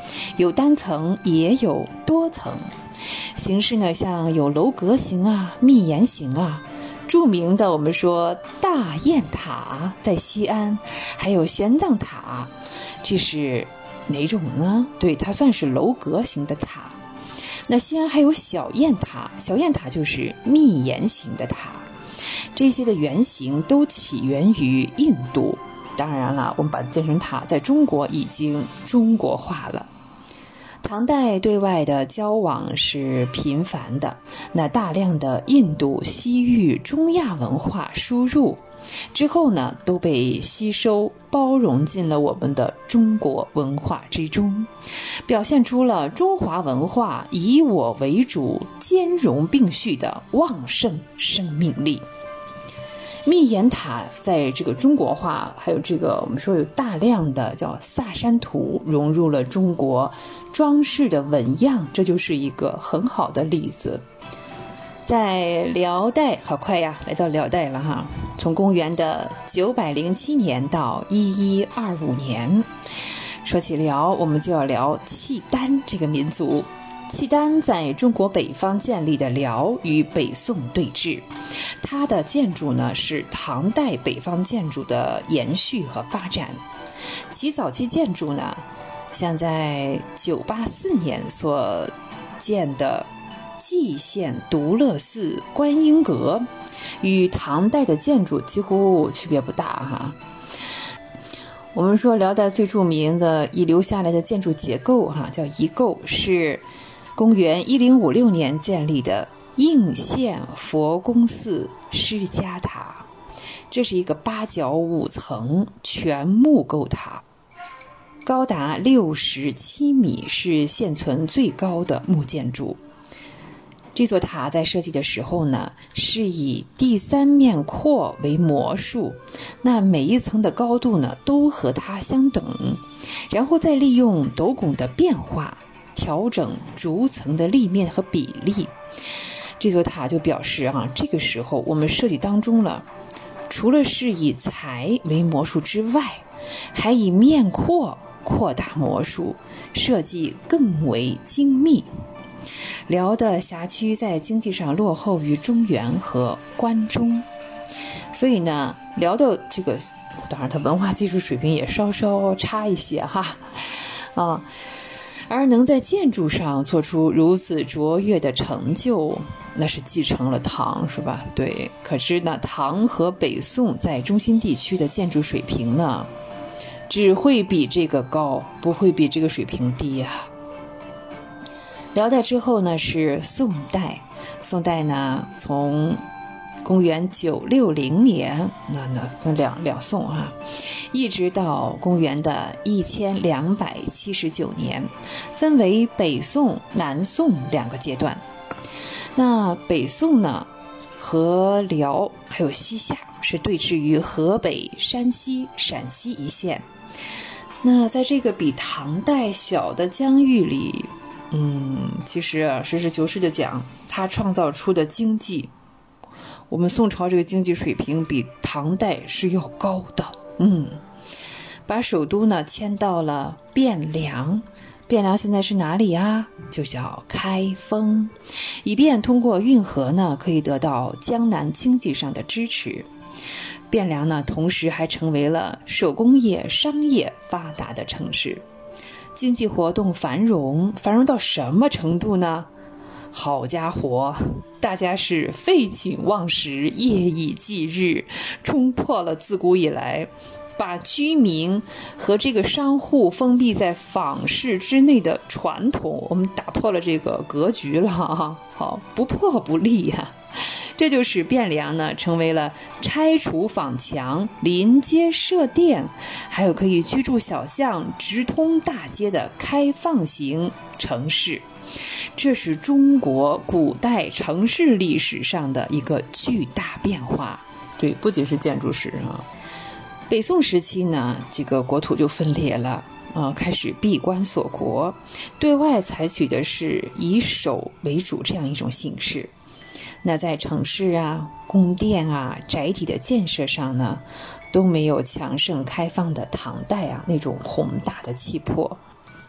有单层也有多层，形式呢像有楼阁形啊、密檐形啊。著名的我们说大雁塔在西安，还有玄奘塔，这是哪种呢？对，它算是楼阁型的塔。那西安还有小雁塔，小雁塔就是密檐型的塔。这些的原型都起源于印度，当然了，我们把建成塔在中国已经中国化了。唐代对外的交往是频繁的，那大量的印度、西域、中亚文化输入之后呢，都被吸收包容进了我们的中国文化之中，表现出了中华文化以我为主、兼容并蓄的旺盛生命力。密檐塔在这个中国化，还有这个我们说有大量的叫萨珊图融入了中国装饰的纹样，这就是一个很好的例子。在辽代，好快呀，来到辽代了哈，从公元的九百零七年到一一二五年。说起辽，我们就要聊契丹这个民族。契丹在中国北方建立的辽与北宋对峙，它的建筑呢是唐代北方建筑的延续和发展。其早期建筑呢，像在九八四年所建的蓟县独乐寺观音阁，与唐代的建筑几乎区别不大哈。我们说辽代最著名的遗留下来的建筑结构哈，叫遗构，是公元一零五六年建立的应县佛宫寺释迦塔，这是一个八角五层全木构塔，高达六十七米，是现存最高的木建筑。这座塔在设计的时候呢，是以第三面阔为模数，那每一层的高度呢都和它相等，然后再利用斗拱的变化调整逐层的立面和比例。这座塔就表示啊，这个时候我们设计当中了，除了是以材为模数之外，还以面阔扩大模数，设计更为精密。辽的辖区在经济上落后于中原和关中，所以呢，辽的这个当然它文化技术水平也稍稍差一些哈啊。而能在建筑上做出如此卓越的成就，那是继承了唐，是吧？对。可是呢，唐和北宋在中心地区的建筑水平呢，只会比这个高，不会比这个水平低呀、啊。辽代之后呢是宋代，宋代呢从公元九六零年，那那分两两宋啊，一直到公元的一千两百七十九年，分为北宋、南宋两个阶段。那北宋呢，和辽还有西夏是对峙于河北、山西、陕西一线。那在这个比唐代小的疆域里，嗯，其实啊，实事求是的讲，它创造出的经济，我们宋朝这个经济水平比唐代是要高的。嗯，把首都呢迁到了汴梁，汴梁现在是哪里啊？就叫开封，以便通过运河呢，可以得到江南经济上的支持。汴梁呢，同时还成为了手工业、商业发达的城市。经济活动繁荣，繁荣到什么程度呢？好家伙，大家是废寝忘食，夜以继日，冲破了自古以来把居民和这个商户封闭在坊市之内的传统，我们打破了这个格局了哈。好，不破不立呀、啊。这就使汴梁呢成为了拆除坊墙、临街设店，还有可以居住小巷、直通大街的开放型城市。这是中国古代城市历史上的一个巨大变化。对，不仅是建筑史啊。北宋时期呢，这个国土就分裂了。呃，开始闭关锁国，对外采取的是以守为主这样一种形式。那在城市啊、宫殿啊、宅邸的建设上呢，都没有强盛开放的唐代啊那种宏大的气魄。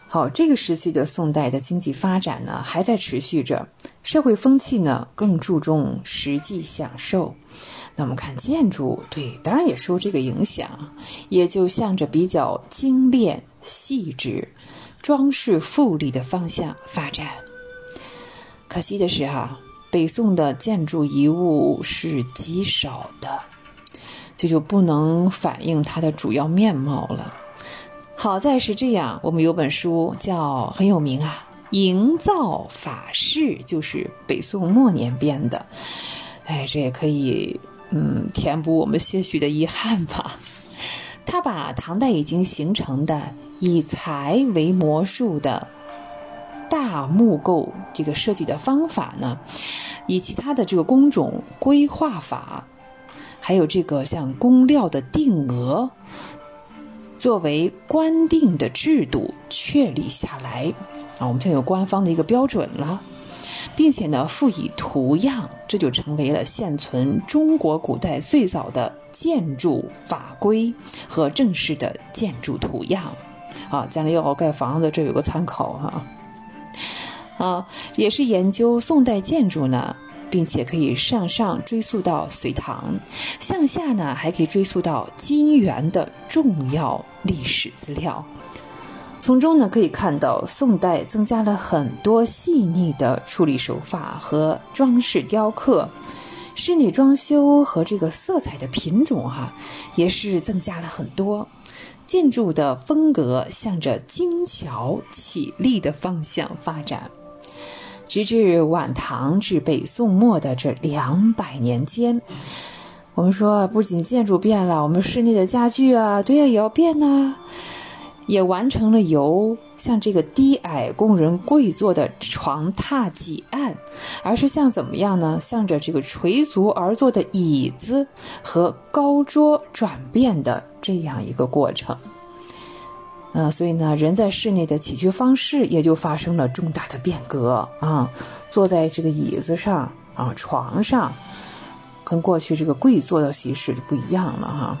好，这个时期的宋代的经济发展呢还在持续着，社会风气呢更注重实际享受。那我们看建筑，对，当然也受这个影响，也就向着比较精炼、细致、装饰富丽的方向发展。可惜的是哈，北宋的建筑遗物是极少的，这就不能反映它的主要面貌了。好在是这样，我们有本书叫很有名啊，《营造法式》，就是北宋末年编的。哎，这也可以嗯填补我们些许的遗憾吧。他把唐代已经形成的以材为魔术的大木构这个设计的方法呢，以其他的这个工种规划法，还有这个像工料的定额，作为官定的制度确立下来啊，我们现在有官方的一个标准了，并且呢附以图样，这就成为了现存中国古代最早的建筑法规和正式的建筑图样啊，将来要盖房子，这有个参考哈。啊，也是研究宋代建筑呢，并且可以向上追溯到隋唐，向下呢还可以追溯到金元的重要历史资料。从中呢可以看到宋代增加了很多细腻的处理手法和装饰雕刻，室内装修和这个色彩的品种哈、啊、也是增加了很多。建筑的风格向着精巧绮丽的方向发展，直至晚唐至北宋末的这两百年间，我们说不仅建筑变了，我们室内的家具啊，对呀也要变呐、啊，也完成了由像这个低矮工人跪坐的床榻几案，而是像怎么样呢？向着这个垂足而坐的椅子和高桌转变的这样一个过程。呃，所以呢，人在室内的起居方式也就发生了重大的变革啊！坐在这个椅子上啊，床上，跟过去这个跪坐的形式就不一样了哈。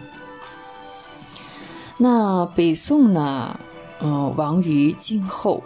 那北宋呢，呃，亡于今后。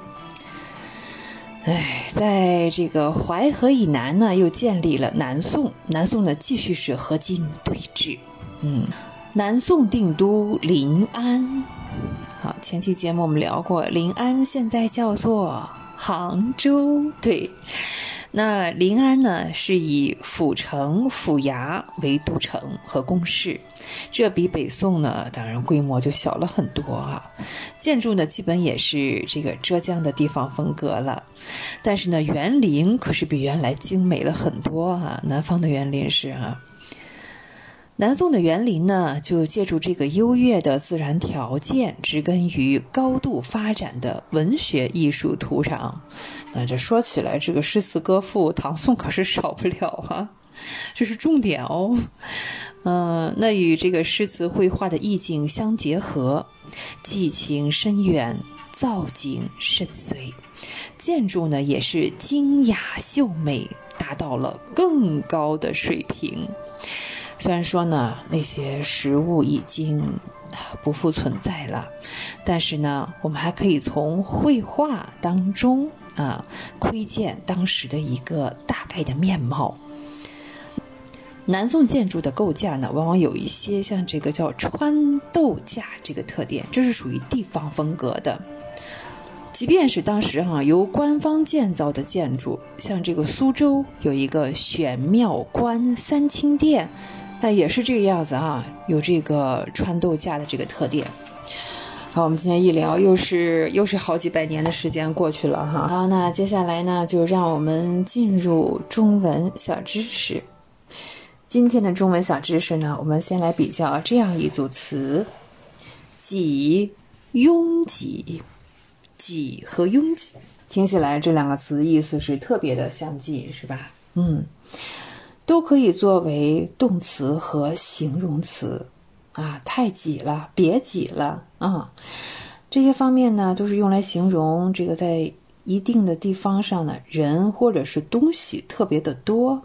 哎，在这个淮河以南呢，又建立了南宋。南宋呢，继续是和金对峙。嗯，南宋定都临安。好，前期节目我们聊过，临安现在叫做杭州。对，那临安呢是以府城、府衙为都城和宫室，这比北宋呢当然规模就小了很多啊。建筑呢基本也是这个浙江的地方风格了，但是呢园林可是比原来精美了很多啊。南方的园林是啊。南宋的园林呢，就借助这个优越的自然条件，植根于高度发展的文学艺术土壤。那这说起来，这个诗词歌赋，唐宋可是少不了啊，这是重点哦。嗯、呃，那与这个诗词绘画的意境相结合，寄情深远，造景深邃，建筑呢也是精雅秀美，达到了更高的水平。虽然说呢，那些实物已经不复存在了，但是呢，我们还可以从绘画当中啊窥见当时的一个大概的面貌。南宋建筑的构架呢，往往有一些像这个叫穿斗架这个特点，这是属于地方风格的。即便是当时哈、啊、由官方建造的建筑，像这个苏州有一个玄妙观三清殿。那也是这个样子啊，有这个穿斗架的这个特点。好，我们今天一聊，又是又是好几百年的时间过去了哈。好，那接下来呢，就让我们进入中文小知识。今天的中文小知识呢，我们先来比较这样一组词：挤、拥挤。挤和拥挤，听起来这两个词意思是特别的相近，是吧？嗯。都可以作为动词和形容词啊，太挤了，别挤了啊，这些方面呢都是用来形容这个在一定的地方上呢人或者是东西特别的多。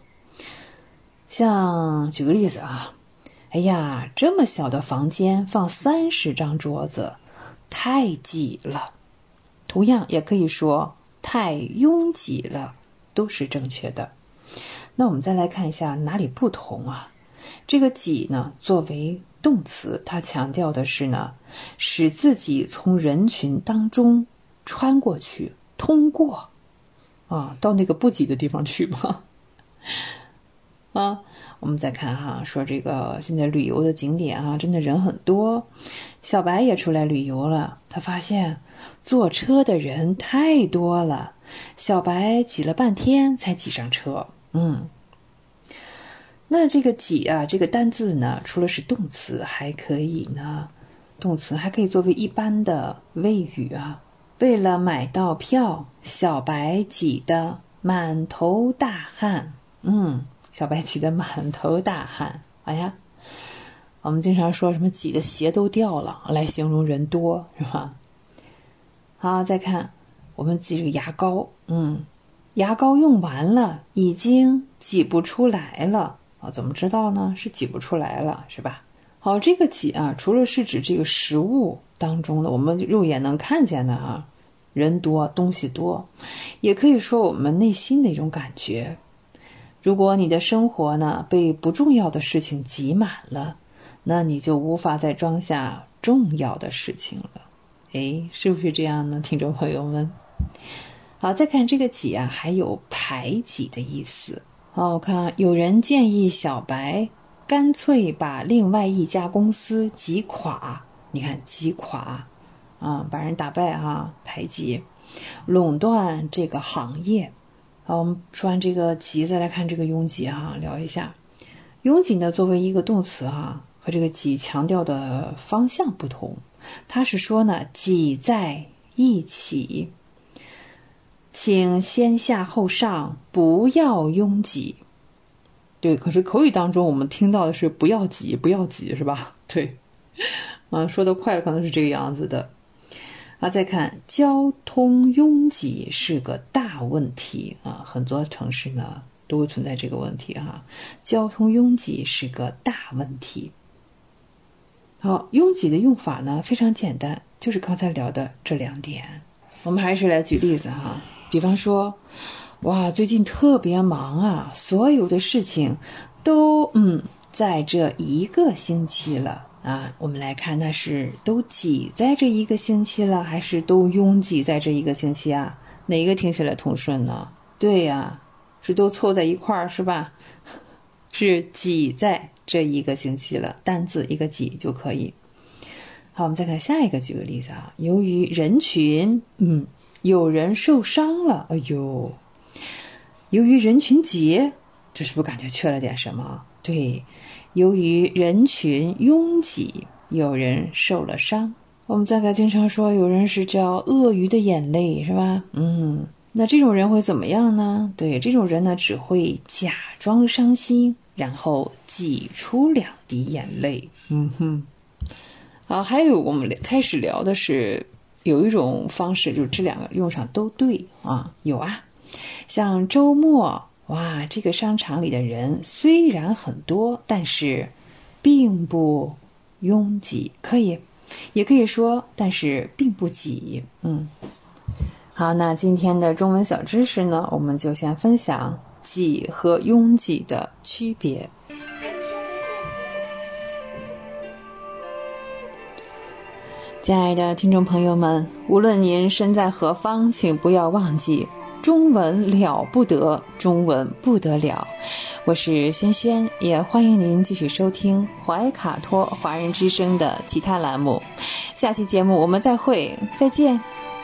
像举个例子啊，哎呀，这么小的房间放三十张桌子，太挤了。 同样也可以说太拥挤了，都是正确的。那我们再来看一下哪里不同啊？这个挤呢，作为动词，它强调的是呢，使自己从人群当中穿过去，通过啊，到那个不挤的地方去嘛。啊，我们再看哈，说这个现在旅游的景点啊，真的人很多。小白也出来旅游了，他发现坐车的人太多了，小白挤了半天才挤上车。嗯，那这个挤啊，这个单字呢，除了是动词，还可以呢，动词还可以作为一般的谓语啊。为了买到票，小白挤得满头大汗。嗯，小白挤得满头大汗。哎呀，我们经常说什么挤得鞋都掉了，来形容人多，是吧？好，再看我们挤这个牙膏。嗯，牙膏用完了，已经挤不出来了。啊，怎么知道呢？是挤不出来了，是吧？好，这个挤啊，除了是指这个食物当中的我们肉眼能看见的啊，人多东西多，也可以说我们内心的一种感觉。如果你的生活呢被不重要的事情挤满了，那你就无法再装下重要的事情了。诶，是不是这样呢，听众朋友们？好，再看这个挤啊，还有排挤的意思。好，我看有人建议小白干脆把另外一家公司挤垮。你看挤垮啊，把人打败哈，排挤，垄断这个行业。好，我们说完这个挤，再来看这个拥挤哈，聊一下。拥挤呢，作为一个动词哈，和这个挤强调的方向不同。它是说呢，挤在一起，请先下后上，不要拥挤。对，可是口语当中我们听到的是不要挤，不要挤，是吧？对，啊，说得快了可能是这个样子的。啊，再看交通拥挤是个大问题啊，很多城市呢都会存在这个问题哈、啊。交通拥挤是个大问题。好，拥挤的用法呢非常简单，就是刚才聊的这两点。我们还是来举例子哈，比方说，哇，最近特别忙啊，所有的事情都嗯在这一个星期了。啊，我们来看，它是都挤在这一个星期了，还是都拥挤在这一个星期啊？哪一个听起来通顺呢？对呀、啊，是都凑在一块儿，是吧？是挤在这一个星期了，单字一个挤就可以。好，我们再看下一个，举个例子啊。由于人群，嗯，有人受伤了，哎呦，由于人群挤，这是不是感觉缺了点什么？对。由于人群拥挤，有人受了伤。我们再看，经常说有人是叫鳄鱼的眼泪，是吧？嗯，那这种人会怎么样呢？对，这种人呢只会假装伤心，然后挤出两滴眼泪。嗯哼。好，还有我们开始聊的是有一种方式，就是这两个用上都对啊，有啊，像周末。哇，这个商场里的人虽然很多，但是并不拥挤，可以，也可以说，但是并不挤。嗯，好，那今天的中文小知识呢，我们就先分享挤和拥挤的区别。亲爱的听众朋友们，无论您身在何方，请不要忘记。中文了不得，中文不得了。我是轩轩，也欢迎您继续收听怀卡托华人之声的其他栏目。下期节目我们再会，再见。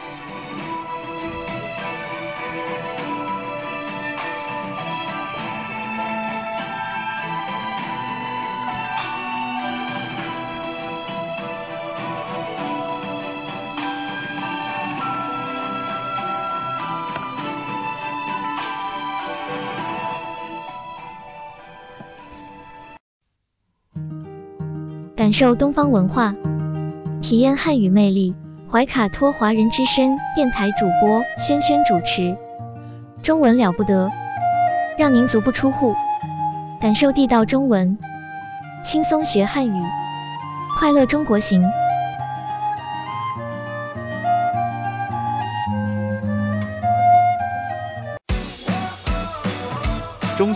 感受东方文化，体验汉语魅力。怀卡托华人之声电台主播轩轩主持，中文了不得，让您足不出户，感受地道中文，轻松学汉语，快乐中国行。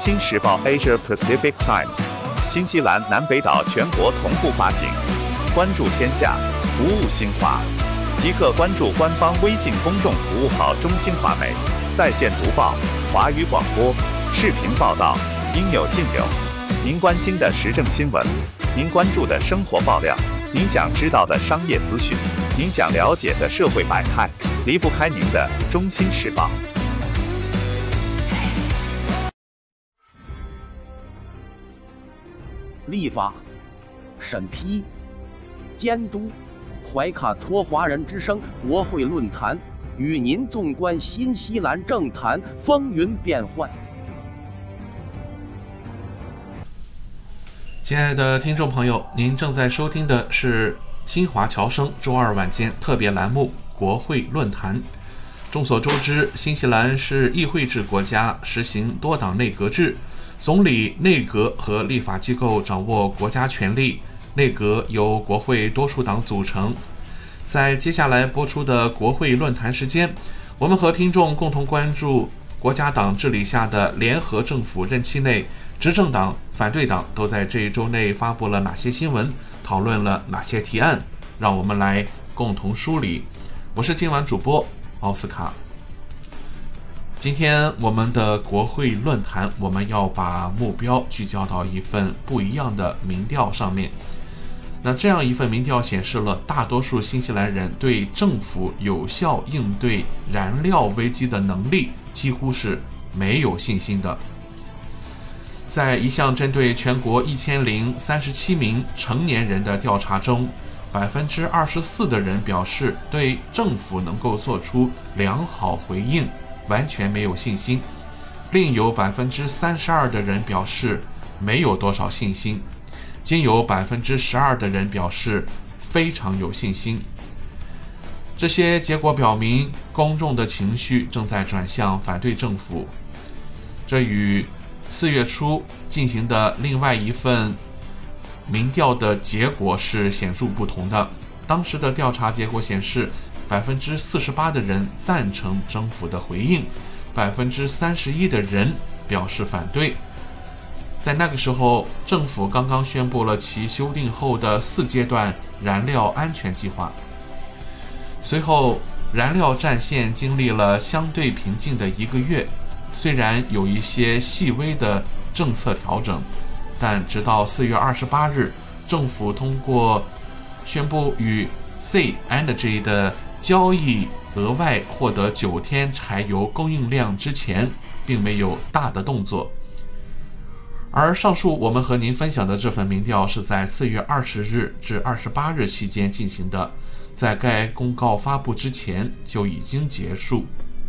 新时报 Asia Pacific Times， 新西兰南北岛全国同步发行。关注天下，服务新华，即刻关注官方微信公众服务号中新华媒，在线读报、华语广播、视频报道，应有尽有。您关心的时政新闻，您关注的生活爆料，您想知道的商业资讯，您想了解的社会百态，离不开您的中新时报。 立法、审批、监督，怀卡托华人之声国会论坛与您纵观新西兰政坛风云变幻。 亲爱的听众朋友，您正在收听的是新华侨生周二晚间特别栏目《国会论坛》。众所周知，新西兰是议会制国家，实行多党内阁制，总理、内阁和立法机构掌握国家权力，内阁由国会多数党组成。在接下来播出的国会论坛时间，我们和听众共同关注国家党治理下的联合政府任期内，执政党、反对党都在这一周内发布了哪些新闻，讨论了哪些提案，让我们来共同梳理。我是今晚主播奥斯卡。今天我们的国会论坛，我们要把目标聚焦到一份不一样的民调上面。那这样一份民调显示了大多数新西兰人对政府有效应对燃料危机的能力几乎是没有信心的。在一项针对全国一千零三十七名成年人的调查中，百分之二十四的人表示对政府能够做出良好回应完全没有信心，另有百分之三十二的人表示没有多少信心，仅有百分之十二的人表示非常有信心。这些结果表明，公众的情绪正在转向反对政府。这与四月初进行的另外一份民调的结果是显著不同的。当时的调查结果显示，百分之四十八的人赞成政府的回应，百分之三十一的人表示反对。在那个时候，政府刚刚宣布了其修订后的四阶段燃料安全计划。随后，燃料战线经历了相对平静的一个月，虽然有一些细微的政策调整，但直到四月二十八日，政府通过宣布与 Z Energy 的交易额外获得九天柴油供应量之前，并没有大的动作。而上述我们和您分享的这份民调是在四月二十日至二十八日期间进行的，在该公告发布之前就已经结束。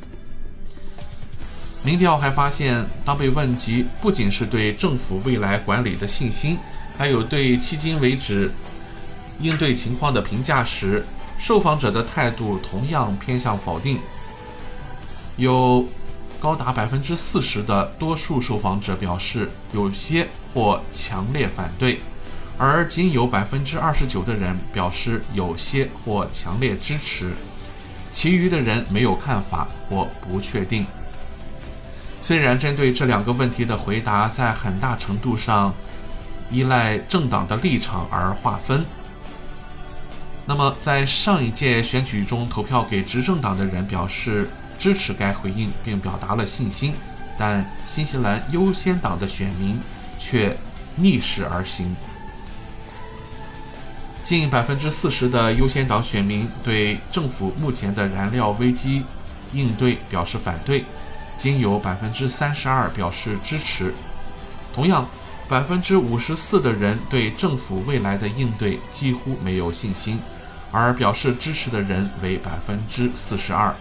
民调还发现，当被问及不仅是对政府未来管理的信心，还有对迄今为止应对情况的评价时，受访者的态度同样偏向否定。有高达百分之四十的多数受访者表示有些或强烈反对，而仅有百分之二十九的人表示有些或强烈支持，其余的人没有看法或不确定。虽然针对这两个问题的回答在很大程度上依赖政党的立场而划分，那么在上一届选举中投票给执政党的人表示支持该回应并表达了信心，但新西兰优先党的选民却逆势而行。近百分之四十的优先党选民对政府目前的燃料危机应对表示反对，仅有百分之三十二表示支持。同样，百分之五十四的人对政府未来的应对几乎没有信心，而表示支持的人为百分之四十二。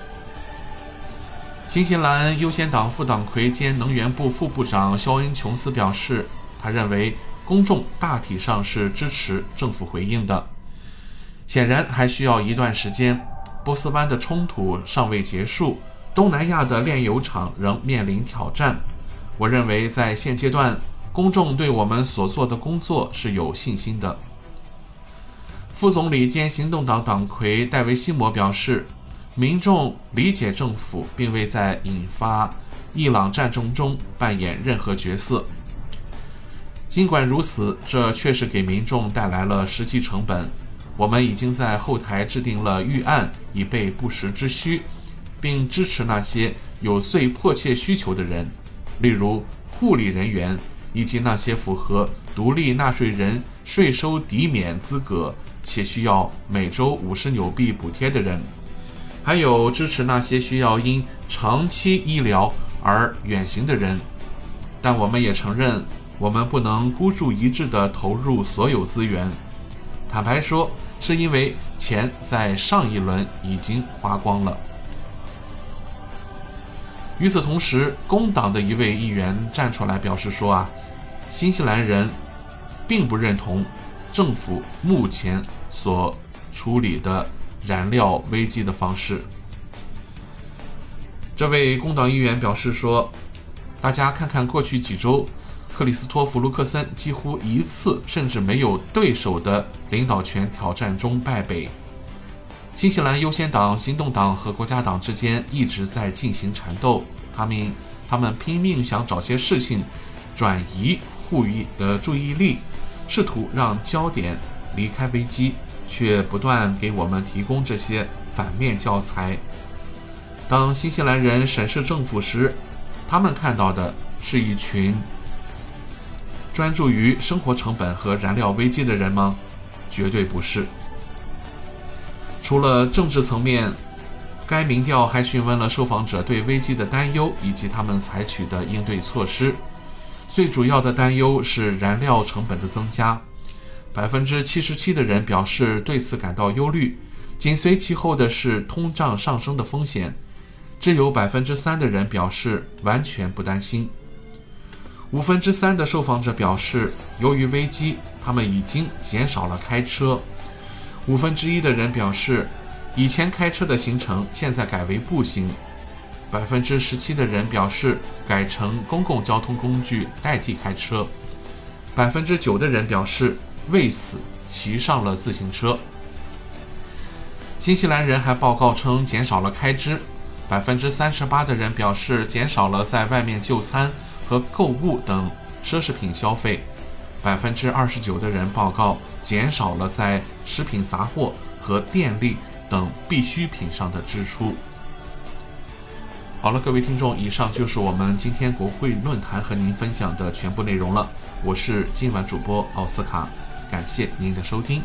新西兰优先党副党魁兼能源部副部长肖恩·琼斯表示，他认为公众大体上是支持政府回应的。显然还需要一段时间，波斯湾的冲突尚未结束，东南亚的炼油厂仍面临挑战。我认为在现阶段，公众对我们所做的工作是有信心的。副总理兼行动党党魁戴维西摩表示，民众理解政府并未在引发伊朗战争中扮演任何角色。尽管如此，这确实给民众带来了实际成本。我们已经在后台制定了预案，以备不时之需，并支持那些有最迫切需求的人，例如护理人员，以及那些符合独立纳税人税收抵免资格且需要每周五十纽币补贴的人，还有支持那些需要因长期医疗而远行的人。但我们也承认，我们不能孤注一掷地投入所有资源。坦白说，是因为钱在上一轮已经花光了。与此同时，工党的一位议员站出来表示说啊，新西兰人并不认同政府目前所处理的燃料危机的方式。这位工党议员表示说，大家看看过去几周，克里斯托弗·卢克森几乎一次甚至没有对手的领导权挑战中败北。新西兰优先党、行动党和国家党之间一直在进行缠斗，他们他们拼命想找些事情转移护意呃注意力，试图让焦点离开危机，却不断给我们提供这些反面教材。当新西兰人审视政府时，他们看到的是一群专注于生活成本和燃料危机的人吗？绝对不是。除了政治层面，该民调还询问了受访者对危机的担忧以及他们采取的应对措施。最主要的担忧是燃料成本的增加， 百分之七十七 的人表示对此感到忧虑，紧随其后的是通胀上升的风险，只有 百分之三 的人表示完全不担心。五分之三的受访者表示，由于危机，他们已经减少了开车。五分之一的人表示，以前开车的行程现在改为步行。百分之十七的人表示改乘公共交通工具代替开车。百分之九的人表示为此骑上了自行车。新西兰人还报告称减少了开支。百分之三十八的人表示减少了在外面就餐和购物等奢侈品消费， 百分之二十九 的人报告减少了在食品杂货和电力等必需品上的支出。好了，各位听众，以上就是我们今天国会论坛和您分享的全部内容了。我是今晚主播奥斯卡，感谢您的收听。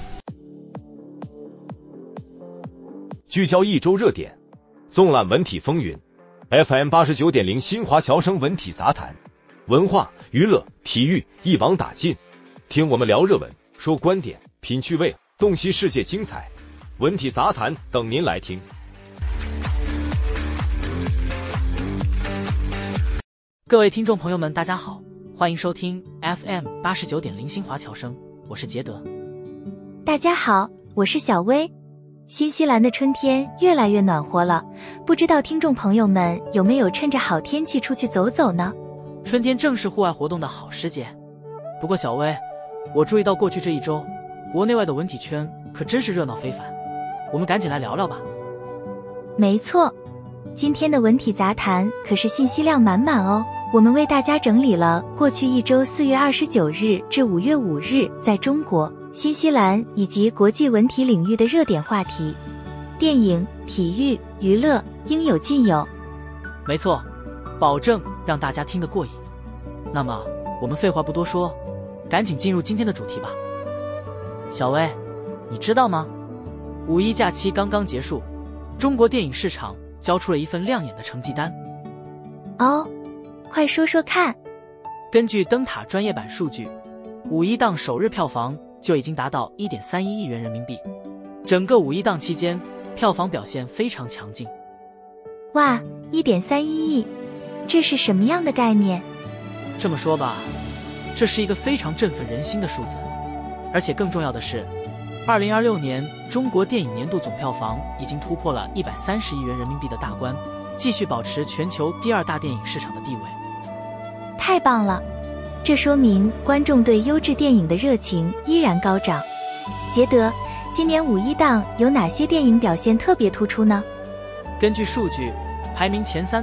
聚焦一周热点，纵览文体风云 ，F M 八十九点零新华侨生文体杂谈，文化、娱乐、体育一网打尽，听我们聊热文，说观点，品趣味，洞悉世界精彩。文体杂谈等您来听。 各位听众朋友们，大家好，欢迎收听 F M 八十九点零新华侨生，我是杰德。 大家好，我是小薇。新西兰的春天越来越暖和了，不知道听众朋友们有没有趁着好天气出去走走呢？ 春天正是户外活动的好时节。不过小薇，我注意到过去这一周，国内外的文体圈可真是热闹非凡。我们赶紧来聊聊吧。 没错，今天的文体杂谈可是信息量满满哦。我们为大家整理了过去一周四月二十九日至五月五日在中国、新西兰以及国际文体领域的热点话题，电影、体育、娱乐应有尽有。 没错，保证让大家听得过瘾。那么我们废话不多说，赶紧进入今天的主题吧。小薇，你知道吗？五一假期刚刚结束，中国电影市场交出了一份亮眼的成绩单。 哦，快说说看。 根据灯塔专业版数据，五一档首日票房就已经达到 一点三一亿元人民币。整个五一档期间，票房表现非常强劲。 哇 ，一点三一亿，这是什么样的概念？ 这么说吧，这是一个非常振奋人心的数字。而且更重要的是，二零二六年中国电影年度总票房已经突破了一百三十亿元人民币的大关，继续保持全球第二大电影市场的地位。 太棒了，这说明观众对优质电影的热情依然高涨。杰德，今年五一档有哪些电影表现特别突出呢？ 根据数据，排名前三的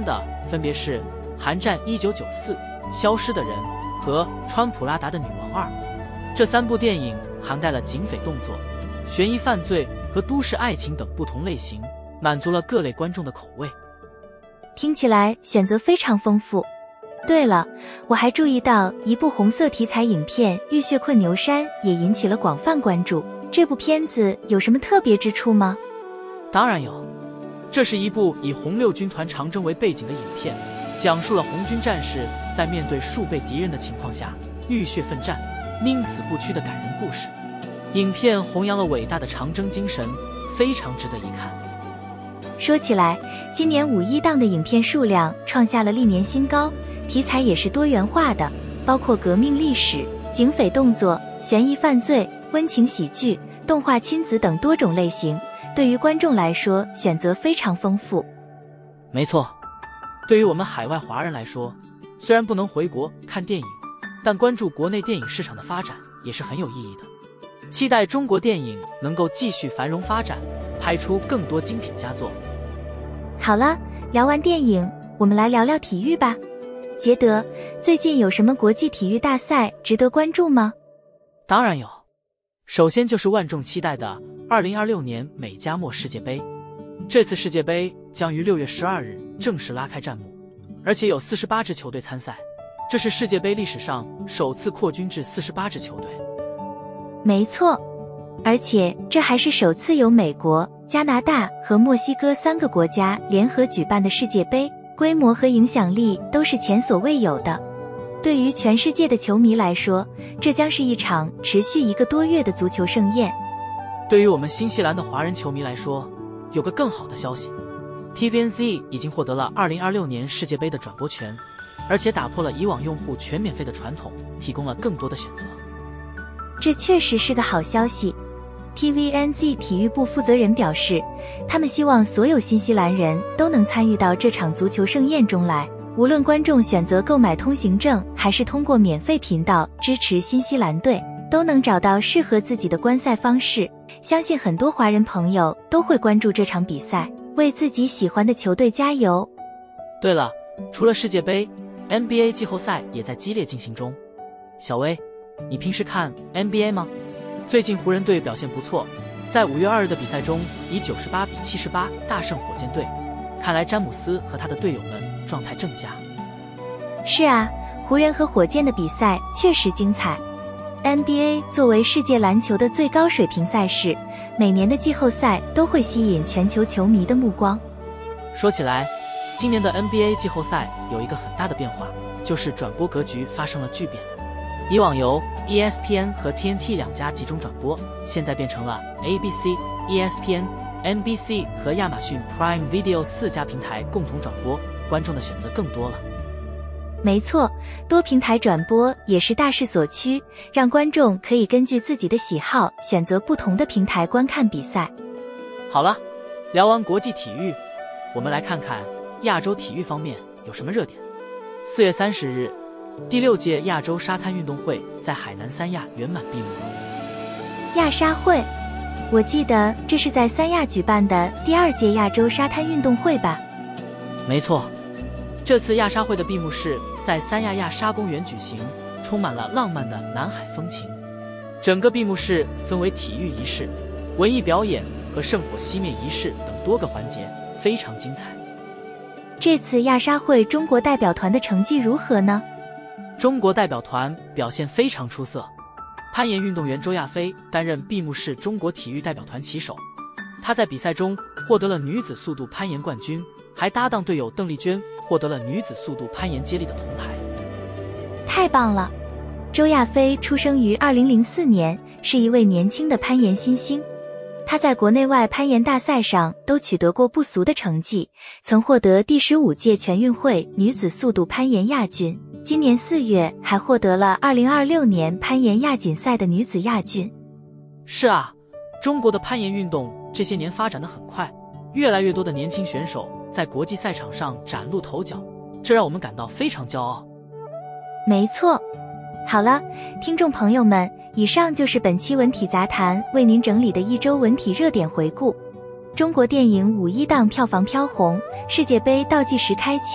分别是《寒战一九九四》、《消失的人》和《川普拉达的女王二》。这三部电影涵盖了警匪动作、悬疑犯罪和都市爱情等不同类型，满足了各类观众的口味。 听起来选择非常丰富。对了，我还注意到一部红色题材影片《浴血困牛山》也引起了广泛关注。这部片子有什么特别之处吗？ 当然有，这是一部以红六军团长征为背景的影片，讲述了红军战士在面对数倍敌人的情况下浴血奋战、宁死不屈的感人故事。影片弘扬了伟大的长征精神，非常值得一看。 说起来，今年五一档的影片数量创下了历年新高，题材也是多元化的，包括革命历史、警匪动作、悬疑犯罪、温情喜剧、动画亲子等多种类型，对于观众来说选择非常丰富。 没错，对于我们海外华人来说，虽然不能回国看电影，但关注国内电影市场的发展也是很有意义的。期待中国电影能够继续繁荣发展，拍出更多精品佳作。 好了，聊完电影，我们来聊聊体育吧。杰德，最近有什么国际体育大赛值得关注吗？ 当然有，首先就是万众期待的二零二六年美加墨世界杯。这次世界杯将于六月十二日正式拉开战幕，而且有四十八支球队参赛，这是世界杯历史上首次扩军至四十八支球队。 没错，而且这还是首次由美国、加拿大和墨西哥三个国家联合举办的世界杯，规模和影响力都是前所未有的。对于全世界的球迷来说，这将是一场持续一个多月的足球盛宴。 对于我们新西兰的华人球迷来说，有个更好的消息， T V N Z 已经获得了二零二六年世界杯的转播权，而且打破了以往用户全免费的传统，提供了更多的选择。 这确实是个好消息。T V N Z 体育部负责人表示，他们希望所有新西兰人都能参与到这场足球盛宴中来，无论观众选择购买通行证还是通过免费频道支持新西兰队，都能找到适合自己的观赛方式。相信很多华人朋友都会关注这场比赛，为自己喜欢的球队加油。 对了，除了世界杯， N B A 季后赛也在激烈进行中。小薇，你平时看 N B A 吗？最近湖人队表现不错，在五月二日的比赛中以九十八比七十八大胜火箭队，看来詹姆斯和他的队友们状态正佳。 是啊，湖人和火箭的比赛确实精彩。N B A 作为世界篮球的最高水平赛事，每年的季后赛都会吸引全球球迷的目光。 说起来，今年的 N B A 季后赛有一个很大的变化，就是转播格局发生了巨变。以往由 E S P N 和 T N T 两家集中转播，现在变成了 A B C、E S P N、N B C 和亚马逊 Prime Video 四家平台共同转播，观众的选择更多了。 没错，多平台转播也是大势所趋，让观众可以根据自己的喜好选择不同的平台观看比赛。 好了，聊完国际体育，我们来看看亚洲体育方面有什么热点。四月三十日，第六届亚洲沙滩运动会在海南三亚圆满闭幕了。 亚沙会，我记得这是在三亚举办的第二届亚洲沙滩运动会吧？ 没错，这次亚沙会的闭幕式在三亚亚沙公园举行，充满了浪漫的南海风情。整个闭幕式分为体育仪式、文艺表演和圣火熄灭仪式等多个环节，非常精彩。 这次亚沙会中国代表团的成绩如何呢？ 中国代表团表现非常出色，攀岩运动员周亚飞担任闭幕式中国体育代表团旗手，她在比赛中获得了女子速度攀岩冠军，还搭档队友邓丽娟获得了女子速度攀岩接力的铜牌。 太棒了！周亚飞出生于二零零四年，是一位年轻的攀岩新星。她在国内外攀岩大赛上都取得过不俗的成绩，曾获得第十五届全运会女子速度攀岩亚军。今年四月还获得了二零二六年攀岩亚锦赛的女子亚军。 是啊，中国的攀岩运动这些年发展得很快，越来越多的年轻选手在国际赛场上崭露头角，这让我们感到非常骄傲。 没错。好了，听众朋友们，以上就是本期文体杂谈为您整理的一周文体热点回顾。中国电影五一档票房飘红，世界杯倒计时开启，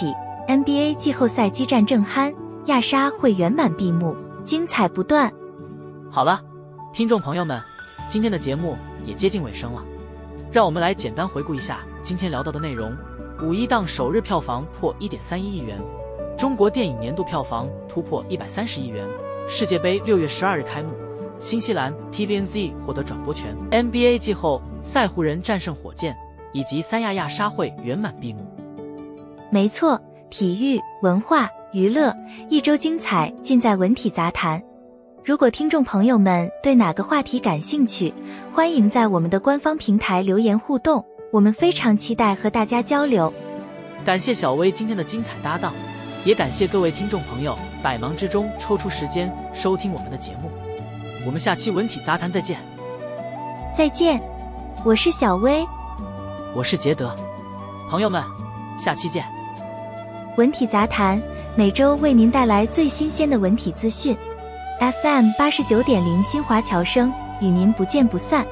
N B A 季后赛激战正酣，亚沙会圆满闭幕，精彩不断。 好了，听众朋友们，今天的节目也接近尾声了，让我们来简单回顾一下今天聊到的内容。五一档首日票房破 一点三一亿元，中国电影年度票房突破一百三十亿元，世界杯六月十二日开幕，新西兰 T V N Z 获得转播权， N B A 季后赛湖人战胜火箭，以及三亚亚沙会圆满闭幕。 没错，体育、文化、娱乐，一周精彩尽在文体杂谈。如果听众朋友们对哪个话题感兴趣，欢迎在我们的官方平台留言互动，我们非常期待和大家交流。 感谢小薇今天的精彩搭档，也感谢各位听众朋友百忙之中抽出时间收听我们的节目。我们下期文体杂谈再见。 再见，我是小薇， 我是杰德，朋友们，下期见。 文体杂谈每周为您带来最新鲜的文体资讯。F M 八十九点零新华侨声与您不见不散。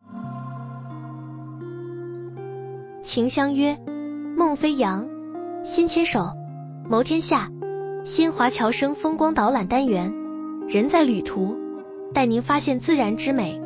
情相约，梦飞扬，心牵手，谋天下。新华侨声风光导览单元，人在旅途，带您发现自然之美。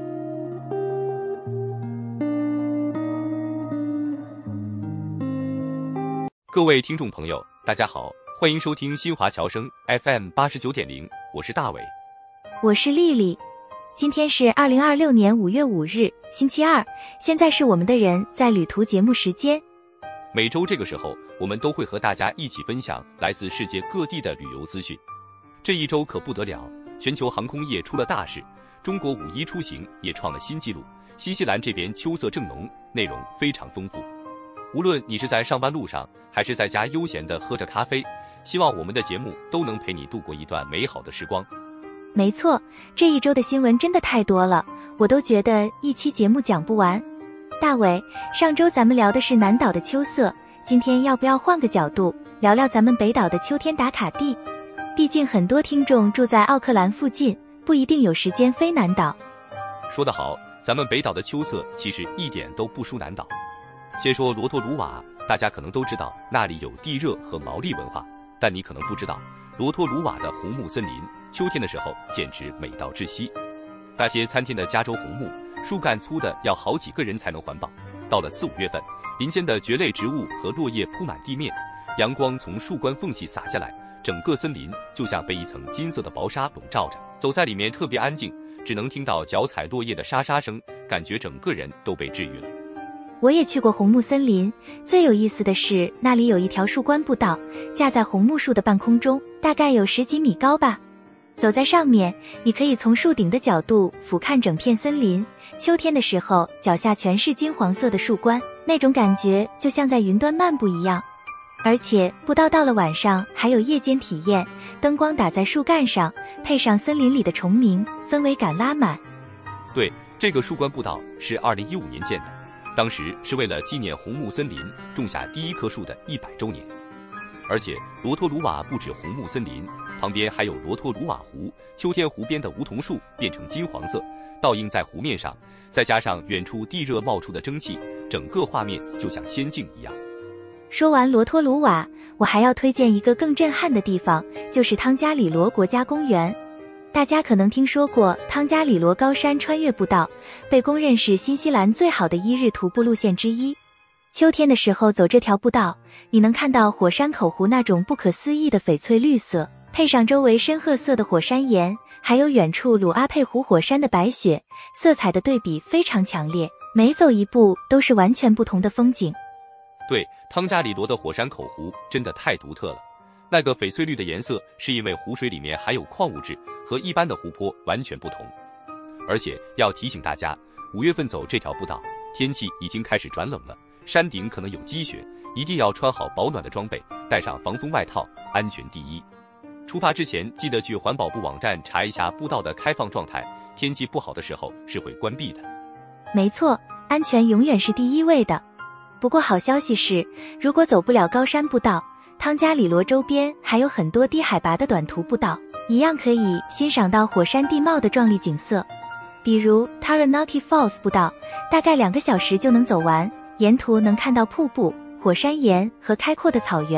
各位听众朋友，大家好，欢迎收听新华侨声 F M 八十九点零，我是大伟。 我是丽丽，今天是二零二六年五月五日，星期二，现在是我们的人在旅途节目时间。 每周这个时候，我们都会和大家一起分享来自世界各地的旅游资讯。这一周可不得了，全球航空业出了大事，中国五一出行也创了新纪录。新西兰这边秋色正浓，内容非常丰富。无论你是在上班路上，还是在家悠闲地喝着咖啡，希望我们的节目都能陪你度过一段美好的时光。 没错，这一周的新闻真的太多了，我都觉得一期节目讲不完。大伟，上周咱们聊的是南岛的秋色，今天要不要换个角度，聊聊咱们北岛的秋天打卡地？毕竟很多听众住在奥克兰附近，不一定有时间飞南岛。 说得好，咱们北岛的秋色其实一点都不输南岛。先说罗托鲁瓦，大家可能都知道那里有地热和毛利文化，但你可能不知道罗托鲁瓦的红木森林秋天的时候简直美到窒息。那些参天的加州红木，树干粗的要好几个人才能环抱。到了四五月份，林间的蕨类植物和落叶铺满地面，阳光从树冠缝隙洒下来，整个森林就像被一层金色的薄纱笼罩着。走在里面特别安静，只能听到脚踩落叶的沙沙声，感觉整个人都被治愈了。 我也去过红木森林，最有意思的是那里有一条树冠步道，架在红木树的半空中，大概有十几米高吧。走在上面，你可以从树顶的角度俯瞰整片森林。秋天的时候，脚下全是金黄色的树冠，那种感觉就像在云端漫步一样。而且步道到了晚上还有夜间体验，灯光打在树干上，配上森林里的虫鸣，氛围感拉满。 对，这个树冠步道是二零一五年建的，当时是为了纪念红木森林种下第一棵树的一百周年。而且罗托鲁瓦不止红木森林，旁边还有罗托鲁瓦湖，秋天湖边的梧桐树变成金黄色，倒映在湖面上，再加上远处地热冒出的蒸汽，整个画面就像仙境一样。 说完罗托鲁瓦，我还要推荐一个更震撼的地方，就是汤加里罗国家公园。大家可能听说过汤加里罗高山穿越步道，被公认是新西兰最好的一日徒步路线之一。秋天的时候走这条步道，你能看到火山口湖那种不可思议的翡翠绿色，配上周围深褐色的火山岩，还有远处鲁阿佩湖火山的白雪，色彩的对比非常强烈，每走一步都是完全不同的风景。 对，汤加里罗的火山口湖真的太独特了，那个翡翠绿的颜色是因为湖水里面含有矿物质，和一般的湖泊完全不同。而且要提醒大家，五月份走这条步道，天气已经开始转冷了，山顶可能有积雪，一定要穿好保暖的装备，带上防风外套，安全第一。出发之前记得去环保部网站查一下步道的开放状态，天气不好的时候是会关闭的。 没错，安全永远是第一位的。不过好消息是，如果走不了高山步道，汤加里罗周边还有很多低海拔的短途步道，一样可以欣赏到火山地貌的壮丽景色。比如 Taranaki Falls 步道，大概两个小时就能走完，沿途能看到瀑布、火山岩和开阔的草原，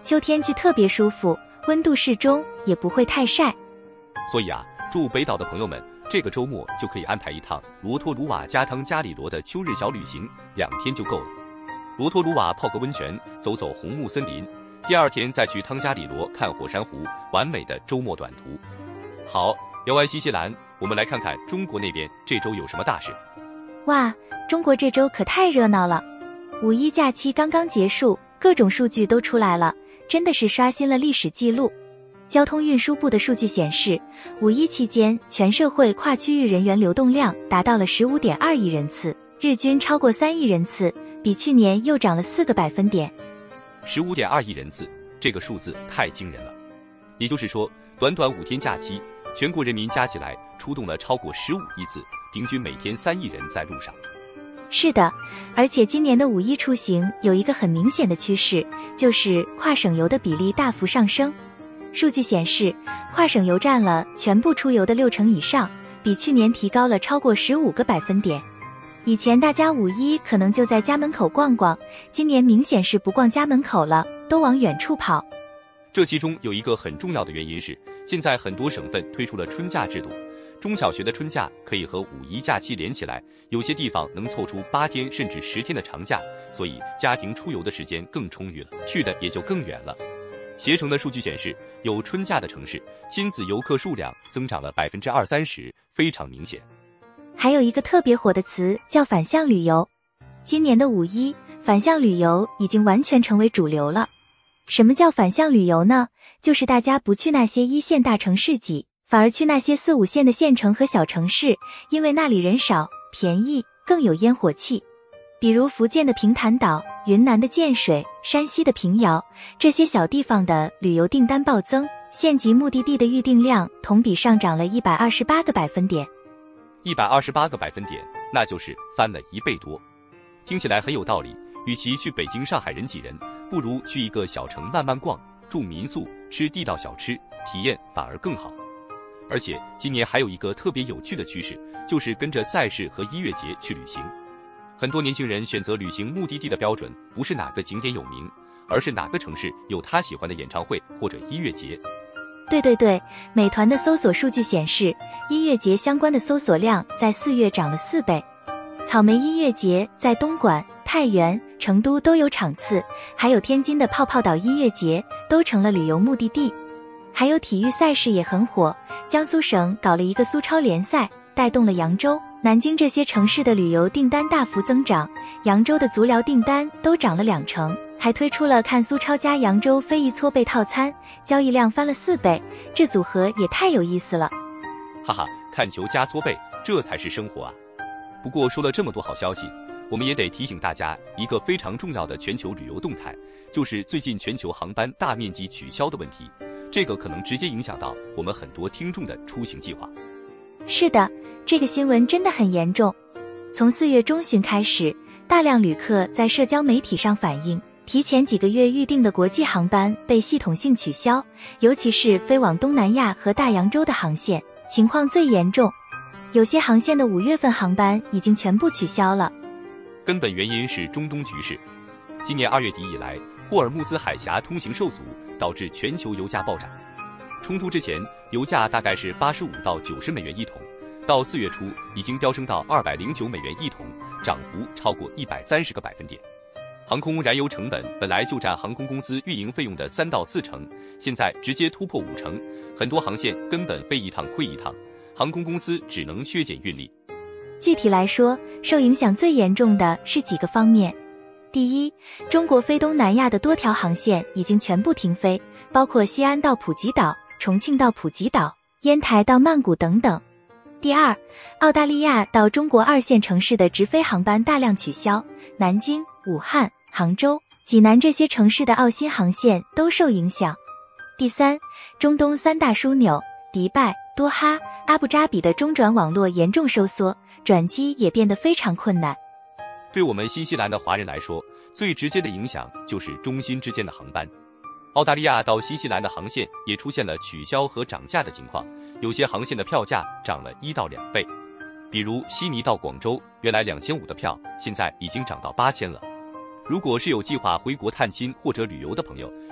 秋天去特别舒服，温度适中，也不会太晒。 所以啊，住北岛的朋友们，这个周末就可以安排一趟罗托鲁瓦加汤加里罗的秋日小旅行，两天就够了。罗托鲁瓦泡个温泉，走走红木森林，第二天再去汤加里罗看火山湖，完美的周末短途。好，聊完新西兰，我们来看看中国那边这周有什么大事。 哇，中国这周可太热闹了！五一假期刚刚结束，各种数据都出来了，真的是刷新了历史记录。交通运输部的数据显示，五一期间全社会跨区域人员流动量达到了 十五点二亿人次，日均超过三亿人次，比去年又涨了四个百分点。 十五点二亿人次，这个数字太惊人了。也就是说，短短五天假期，全国人民加起来出动了超过十五亿次，平均每天三亿人在路上。 是的，而且今年的五一出行有一个很明显的趋势，就是跨省游的比例大幅上升。数据显示，跨省游占了全部出游的六成以上，比去年提高了超过十五个百分点。以前大家五一可能就在家门口逛逛，今年明显是不逛家门口了，都往远处跑。 这其中有一个很重要的原因是，现在很多省份推出了春假制度，中小学的春假可以和五一假期连起来，有些地方能凑出八天甚至十天的长假，所以家庭出游的时间更充裕了，去的也就更远了。携程的数据显示，有春假的城市，亲子游客数量增长了百分之二三十，非常明显。 还有一个特别火的词叫反向旅游，今年的五一，反向旅游已经完全成为主流了。什么叫反向旅游呢？就是大家不去那些一线大城市挤，反而去那些四五线的县城和小城市，因为那里人少、便宜，更有烟火气。比如福建的平潭岛、云南的建水、山西的平遥，这些小地方的旅游订单暴增，县级目的地的预订量同比上涨了一百二十八个百分点。 一百二十八个百分点，那就是翻了一倍多。听起来很有道理，与其去北京、上海人挤人，不如去一个小城慢慢逛，住民宿，吃地道小吃，体验反而更好。而且今年还有一个特别有趣的趋势，就是跟着赛事和音乐节去旅行。很多年轻人选择旅行目的地的标准不是哪个景点有名，而是哪个城市有他喜欢的演唱会或者音乐节。 对对对，美团的搜索数据显示，音乐节相关的搜索量在四月涨了四倍。草莓音乐节在东莞、太原、成都都有场次，还有天津的泡泡岛音乐节都成了旅游目的地。还有体育赛事也很火，江苏省搞了一个苏超联赛，带动了扬州、南京这些城市的旅游订单大幅增长，扬州的足疗订单都涨了两成，还推出了看苏超加扬州非遗搓背套餐，交易量翻了四倍，这组合也太有意思了。 哈哈，看球加搓背，这才是生活啊！不过说了这么多好消息，我们也得提醒大家一个非常重要的全球旅游动态，就是最近全球航班大面积取消的问题，这个可能直接影响到我们很多听众的出行计划。 是的，这个新闻真的很严重。从四月中旬开始，大量旅客在社交媒体上反映，提前几个月预定的国际航班被系统性取消，尤其是飞往东南亚和大洋洲的航线，情况最严重。有些航线的五月份航班已经全部取消了。 根本原因是中东局势。今年二月底以来，霍尔木兹海峡通行受阻，导致全球油价暴涨。冲突之前，油价大概是八十五到九十美元一桶，到四月初已经飙升到二百零九美元一桶，涨幅超过一百三十个百分点。航空燃油成本本来就占航空公司运营费用的三到四成，现在直接突破五成，很多航线根本飞一趟亏一趟，航空公司只能削减运力。 具体来说，受影响最严重的是几个方面。第一，中国飞东南亚的多条航线已经全部停飞，包括西安到普吉岛、重庆到普吉岛、烟台到曼谷等等。第二，澳大利亚到中国二线城市的直飞航班大量取消，南京、武汉、杭州、济南这些城市的澳新航线都受影响。第三，中东三大枢纽迪拜、多哈、阿布扎比的中转网络严重收缩，转机也变得非常困难。 对我们新西兰的华人来说，最直接的影响就是中新之间的航班。澳大利亚到新西兰的航线也出现了取消和涨价的情况，有些航线的票价涨了一到两倍。比如悉尼到广州，原来两千五的票，现在已经涨到八千了。如果是有计划回国探亲或者旅游的朋友，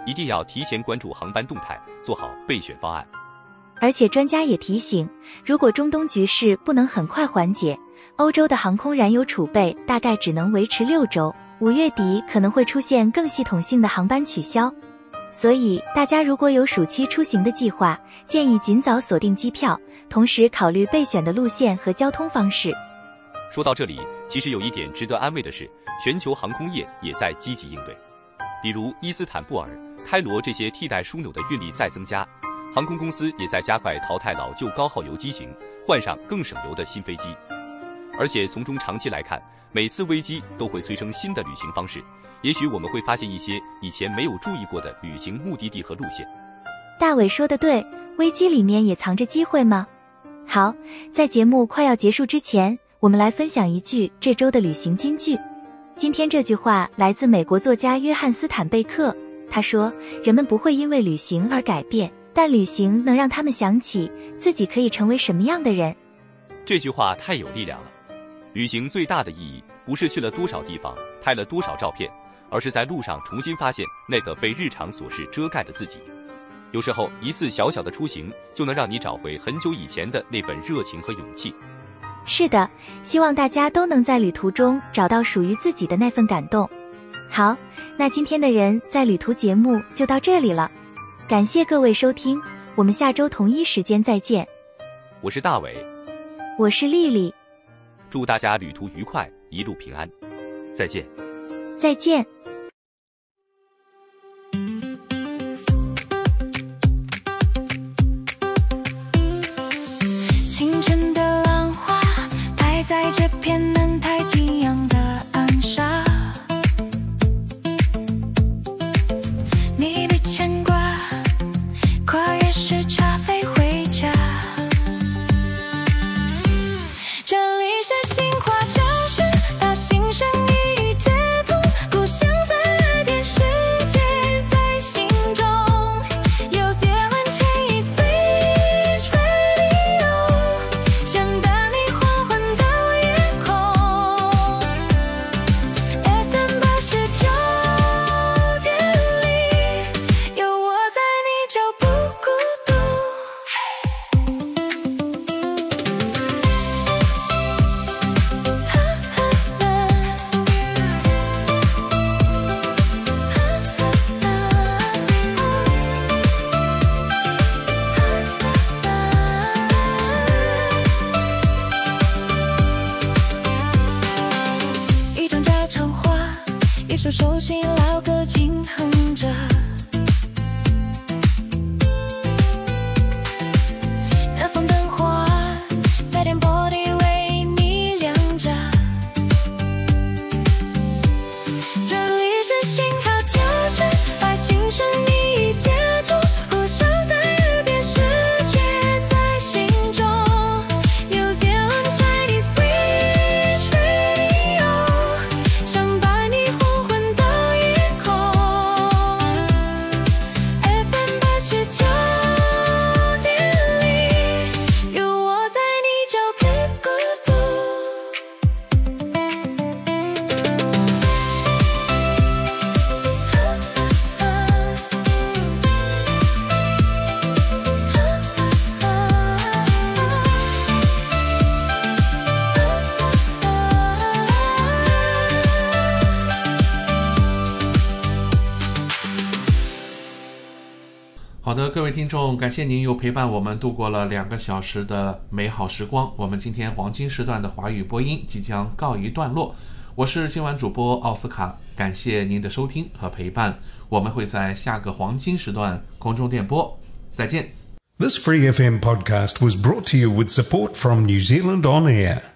一定要提前关注航班动态，做好备选方案。 而且专家也提醒，如果中东局势不能很快缓解，欧洲的航空燃油储备大概只能维持六周，五月底可能会出现更系统性的航班取消。所以大家如果有暑期出行的计划，建议尽早锁定机票，同时考虑备选的路线和交通方式。 说到这里，其实有一点值得安慰的是，全球航空业也在积极应对。比如伊斯坦布尔、开罗这些替代枢纽的运力在增加，航空公司也在加快淘汰老旧高耗油机型，换上更省油的新飞机。而且从中长期来看，每次危机都会催生新的旅行方式，也许我们会发现一些以前没有注意过的旅行目的地和路线。 大伟说的对，危机里面也藏着机会吗？好，在节目快要结束之前，我们来分享一句这周的旅行金句。今天这句话来自美国作家约翰斯坦贝克，他说，人们不会因为旅行而改变，但旅行能让他们想起自己可以成为什么样的人。 这句话太有力量了。旅行最大的意义不是去了多少地方，拍了多少照片，而是在路上重新发现那个被日常琐事遮盖的自己。有时候一次小小的出行就能让你找回很久以前的那份热情和勇气。 是的，希望大家都能在旅途中找到属于自己的那份感动。好，那今天的人在旅途节目就到这里了，感谢各位收听，我们下周同一时间再见。 我是大伟， 我是丽丽， 祝大家旅途愉快，一路平安，再见。 再见。 清晨的浪花拍在这片南太平洋的岸上，你别牵挂，跨越时差飞回家。这里是新华侨生，大型生意接通，故乡在耳边，世界在心中。有些人 Chinese Bridge Radio， 想带你缓缓到夜空。F M 八十九点零，有我在，你就不孤独。一张家常话，一首熟悉老歌轻哼着。那放灯花在电波里为你亮着。这里是新华侨生，把青春一接通，互相在耳边，世界在心中。有些人 Chinese Bridge Radio， 想把你缓缓到夜空。F M 八十九点零，有我在，你就不孤独。 好的，各位听众，感谢您又陪伴我们度过了两个小时的美好时光。我们今天黄金时段的华语播音即将告一段落，我是今晚主播奥斯卡，感谢您的收听和陪伴，我们会在下个黄金时段空中电波再见。 This Free F M podcast was brought to you with support from New Zealand On Air.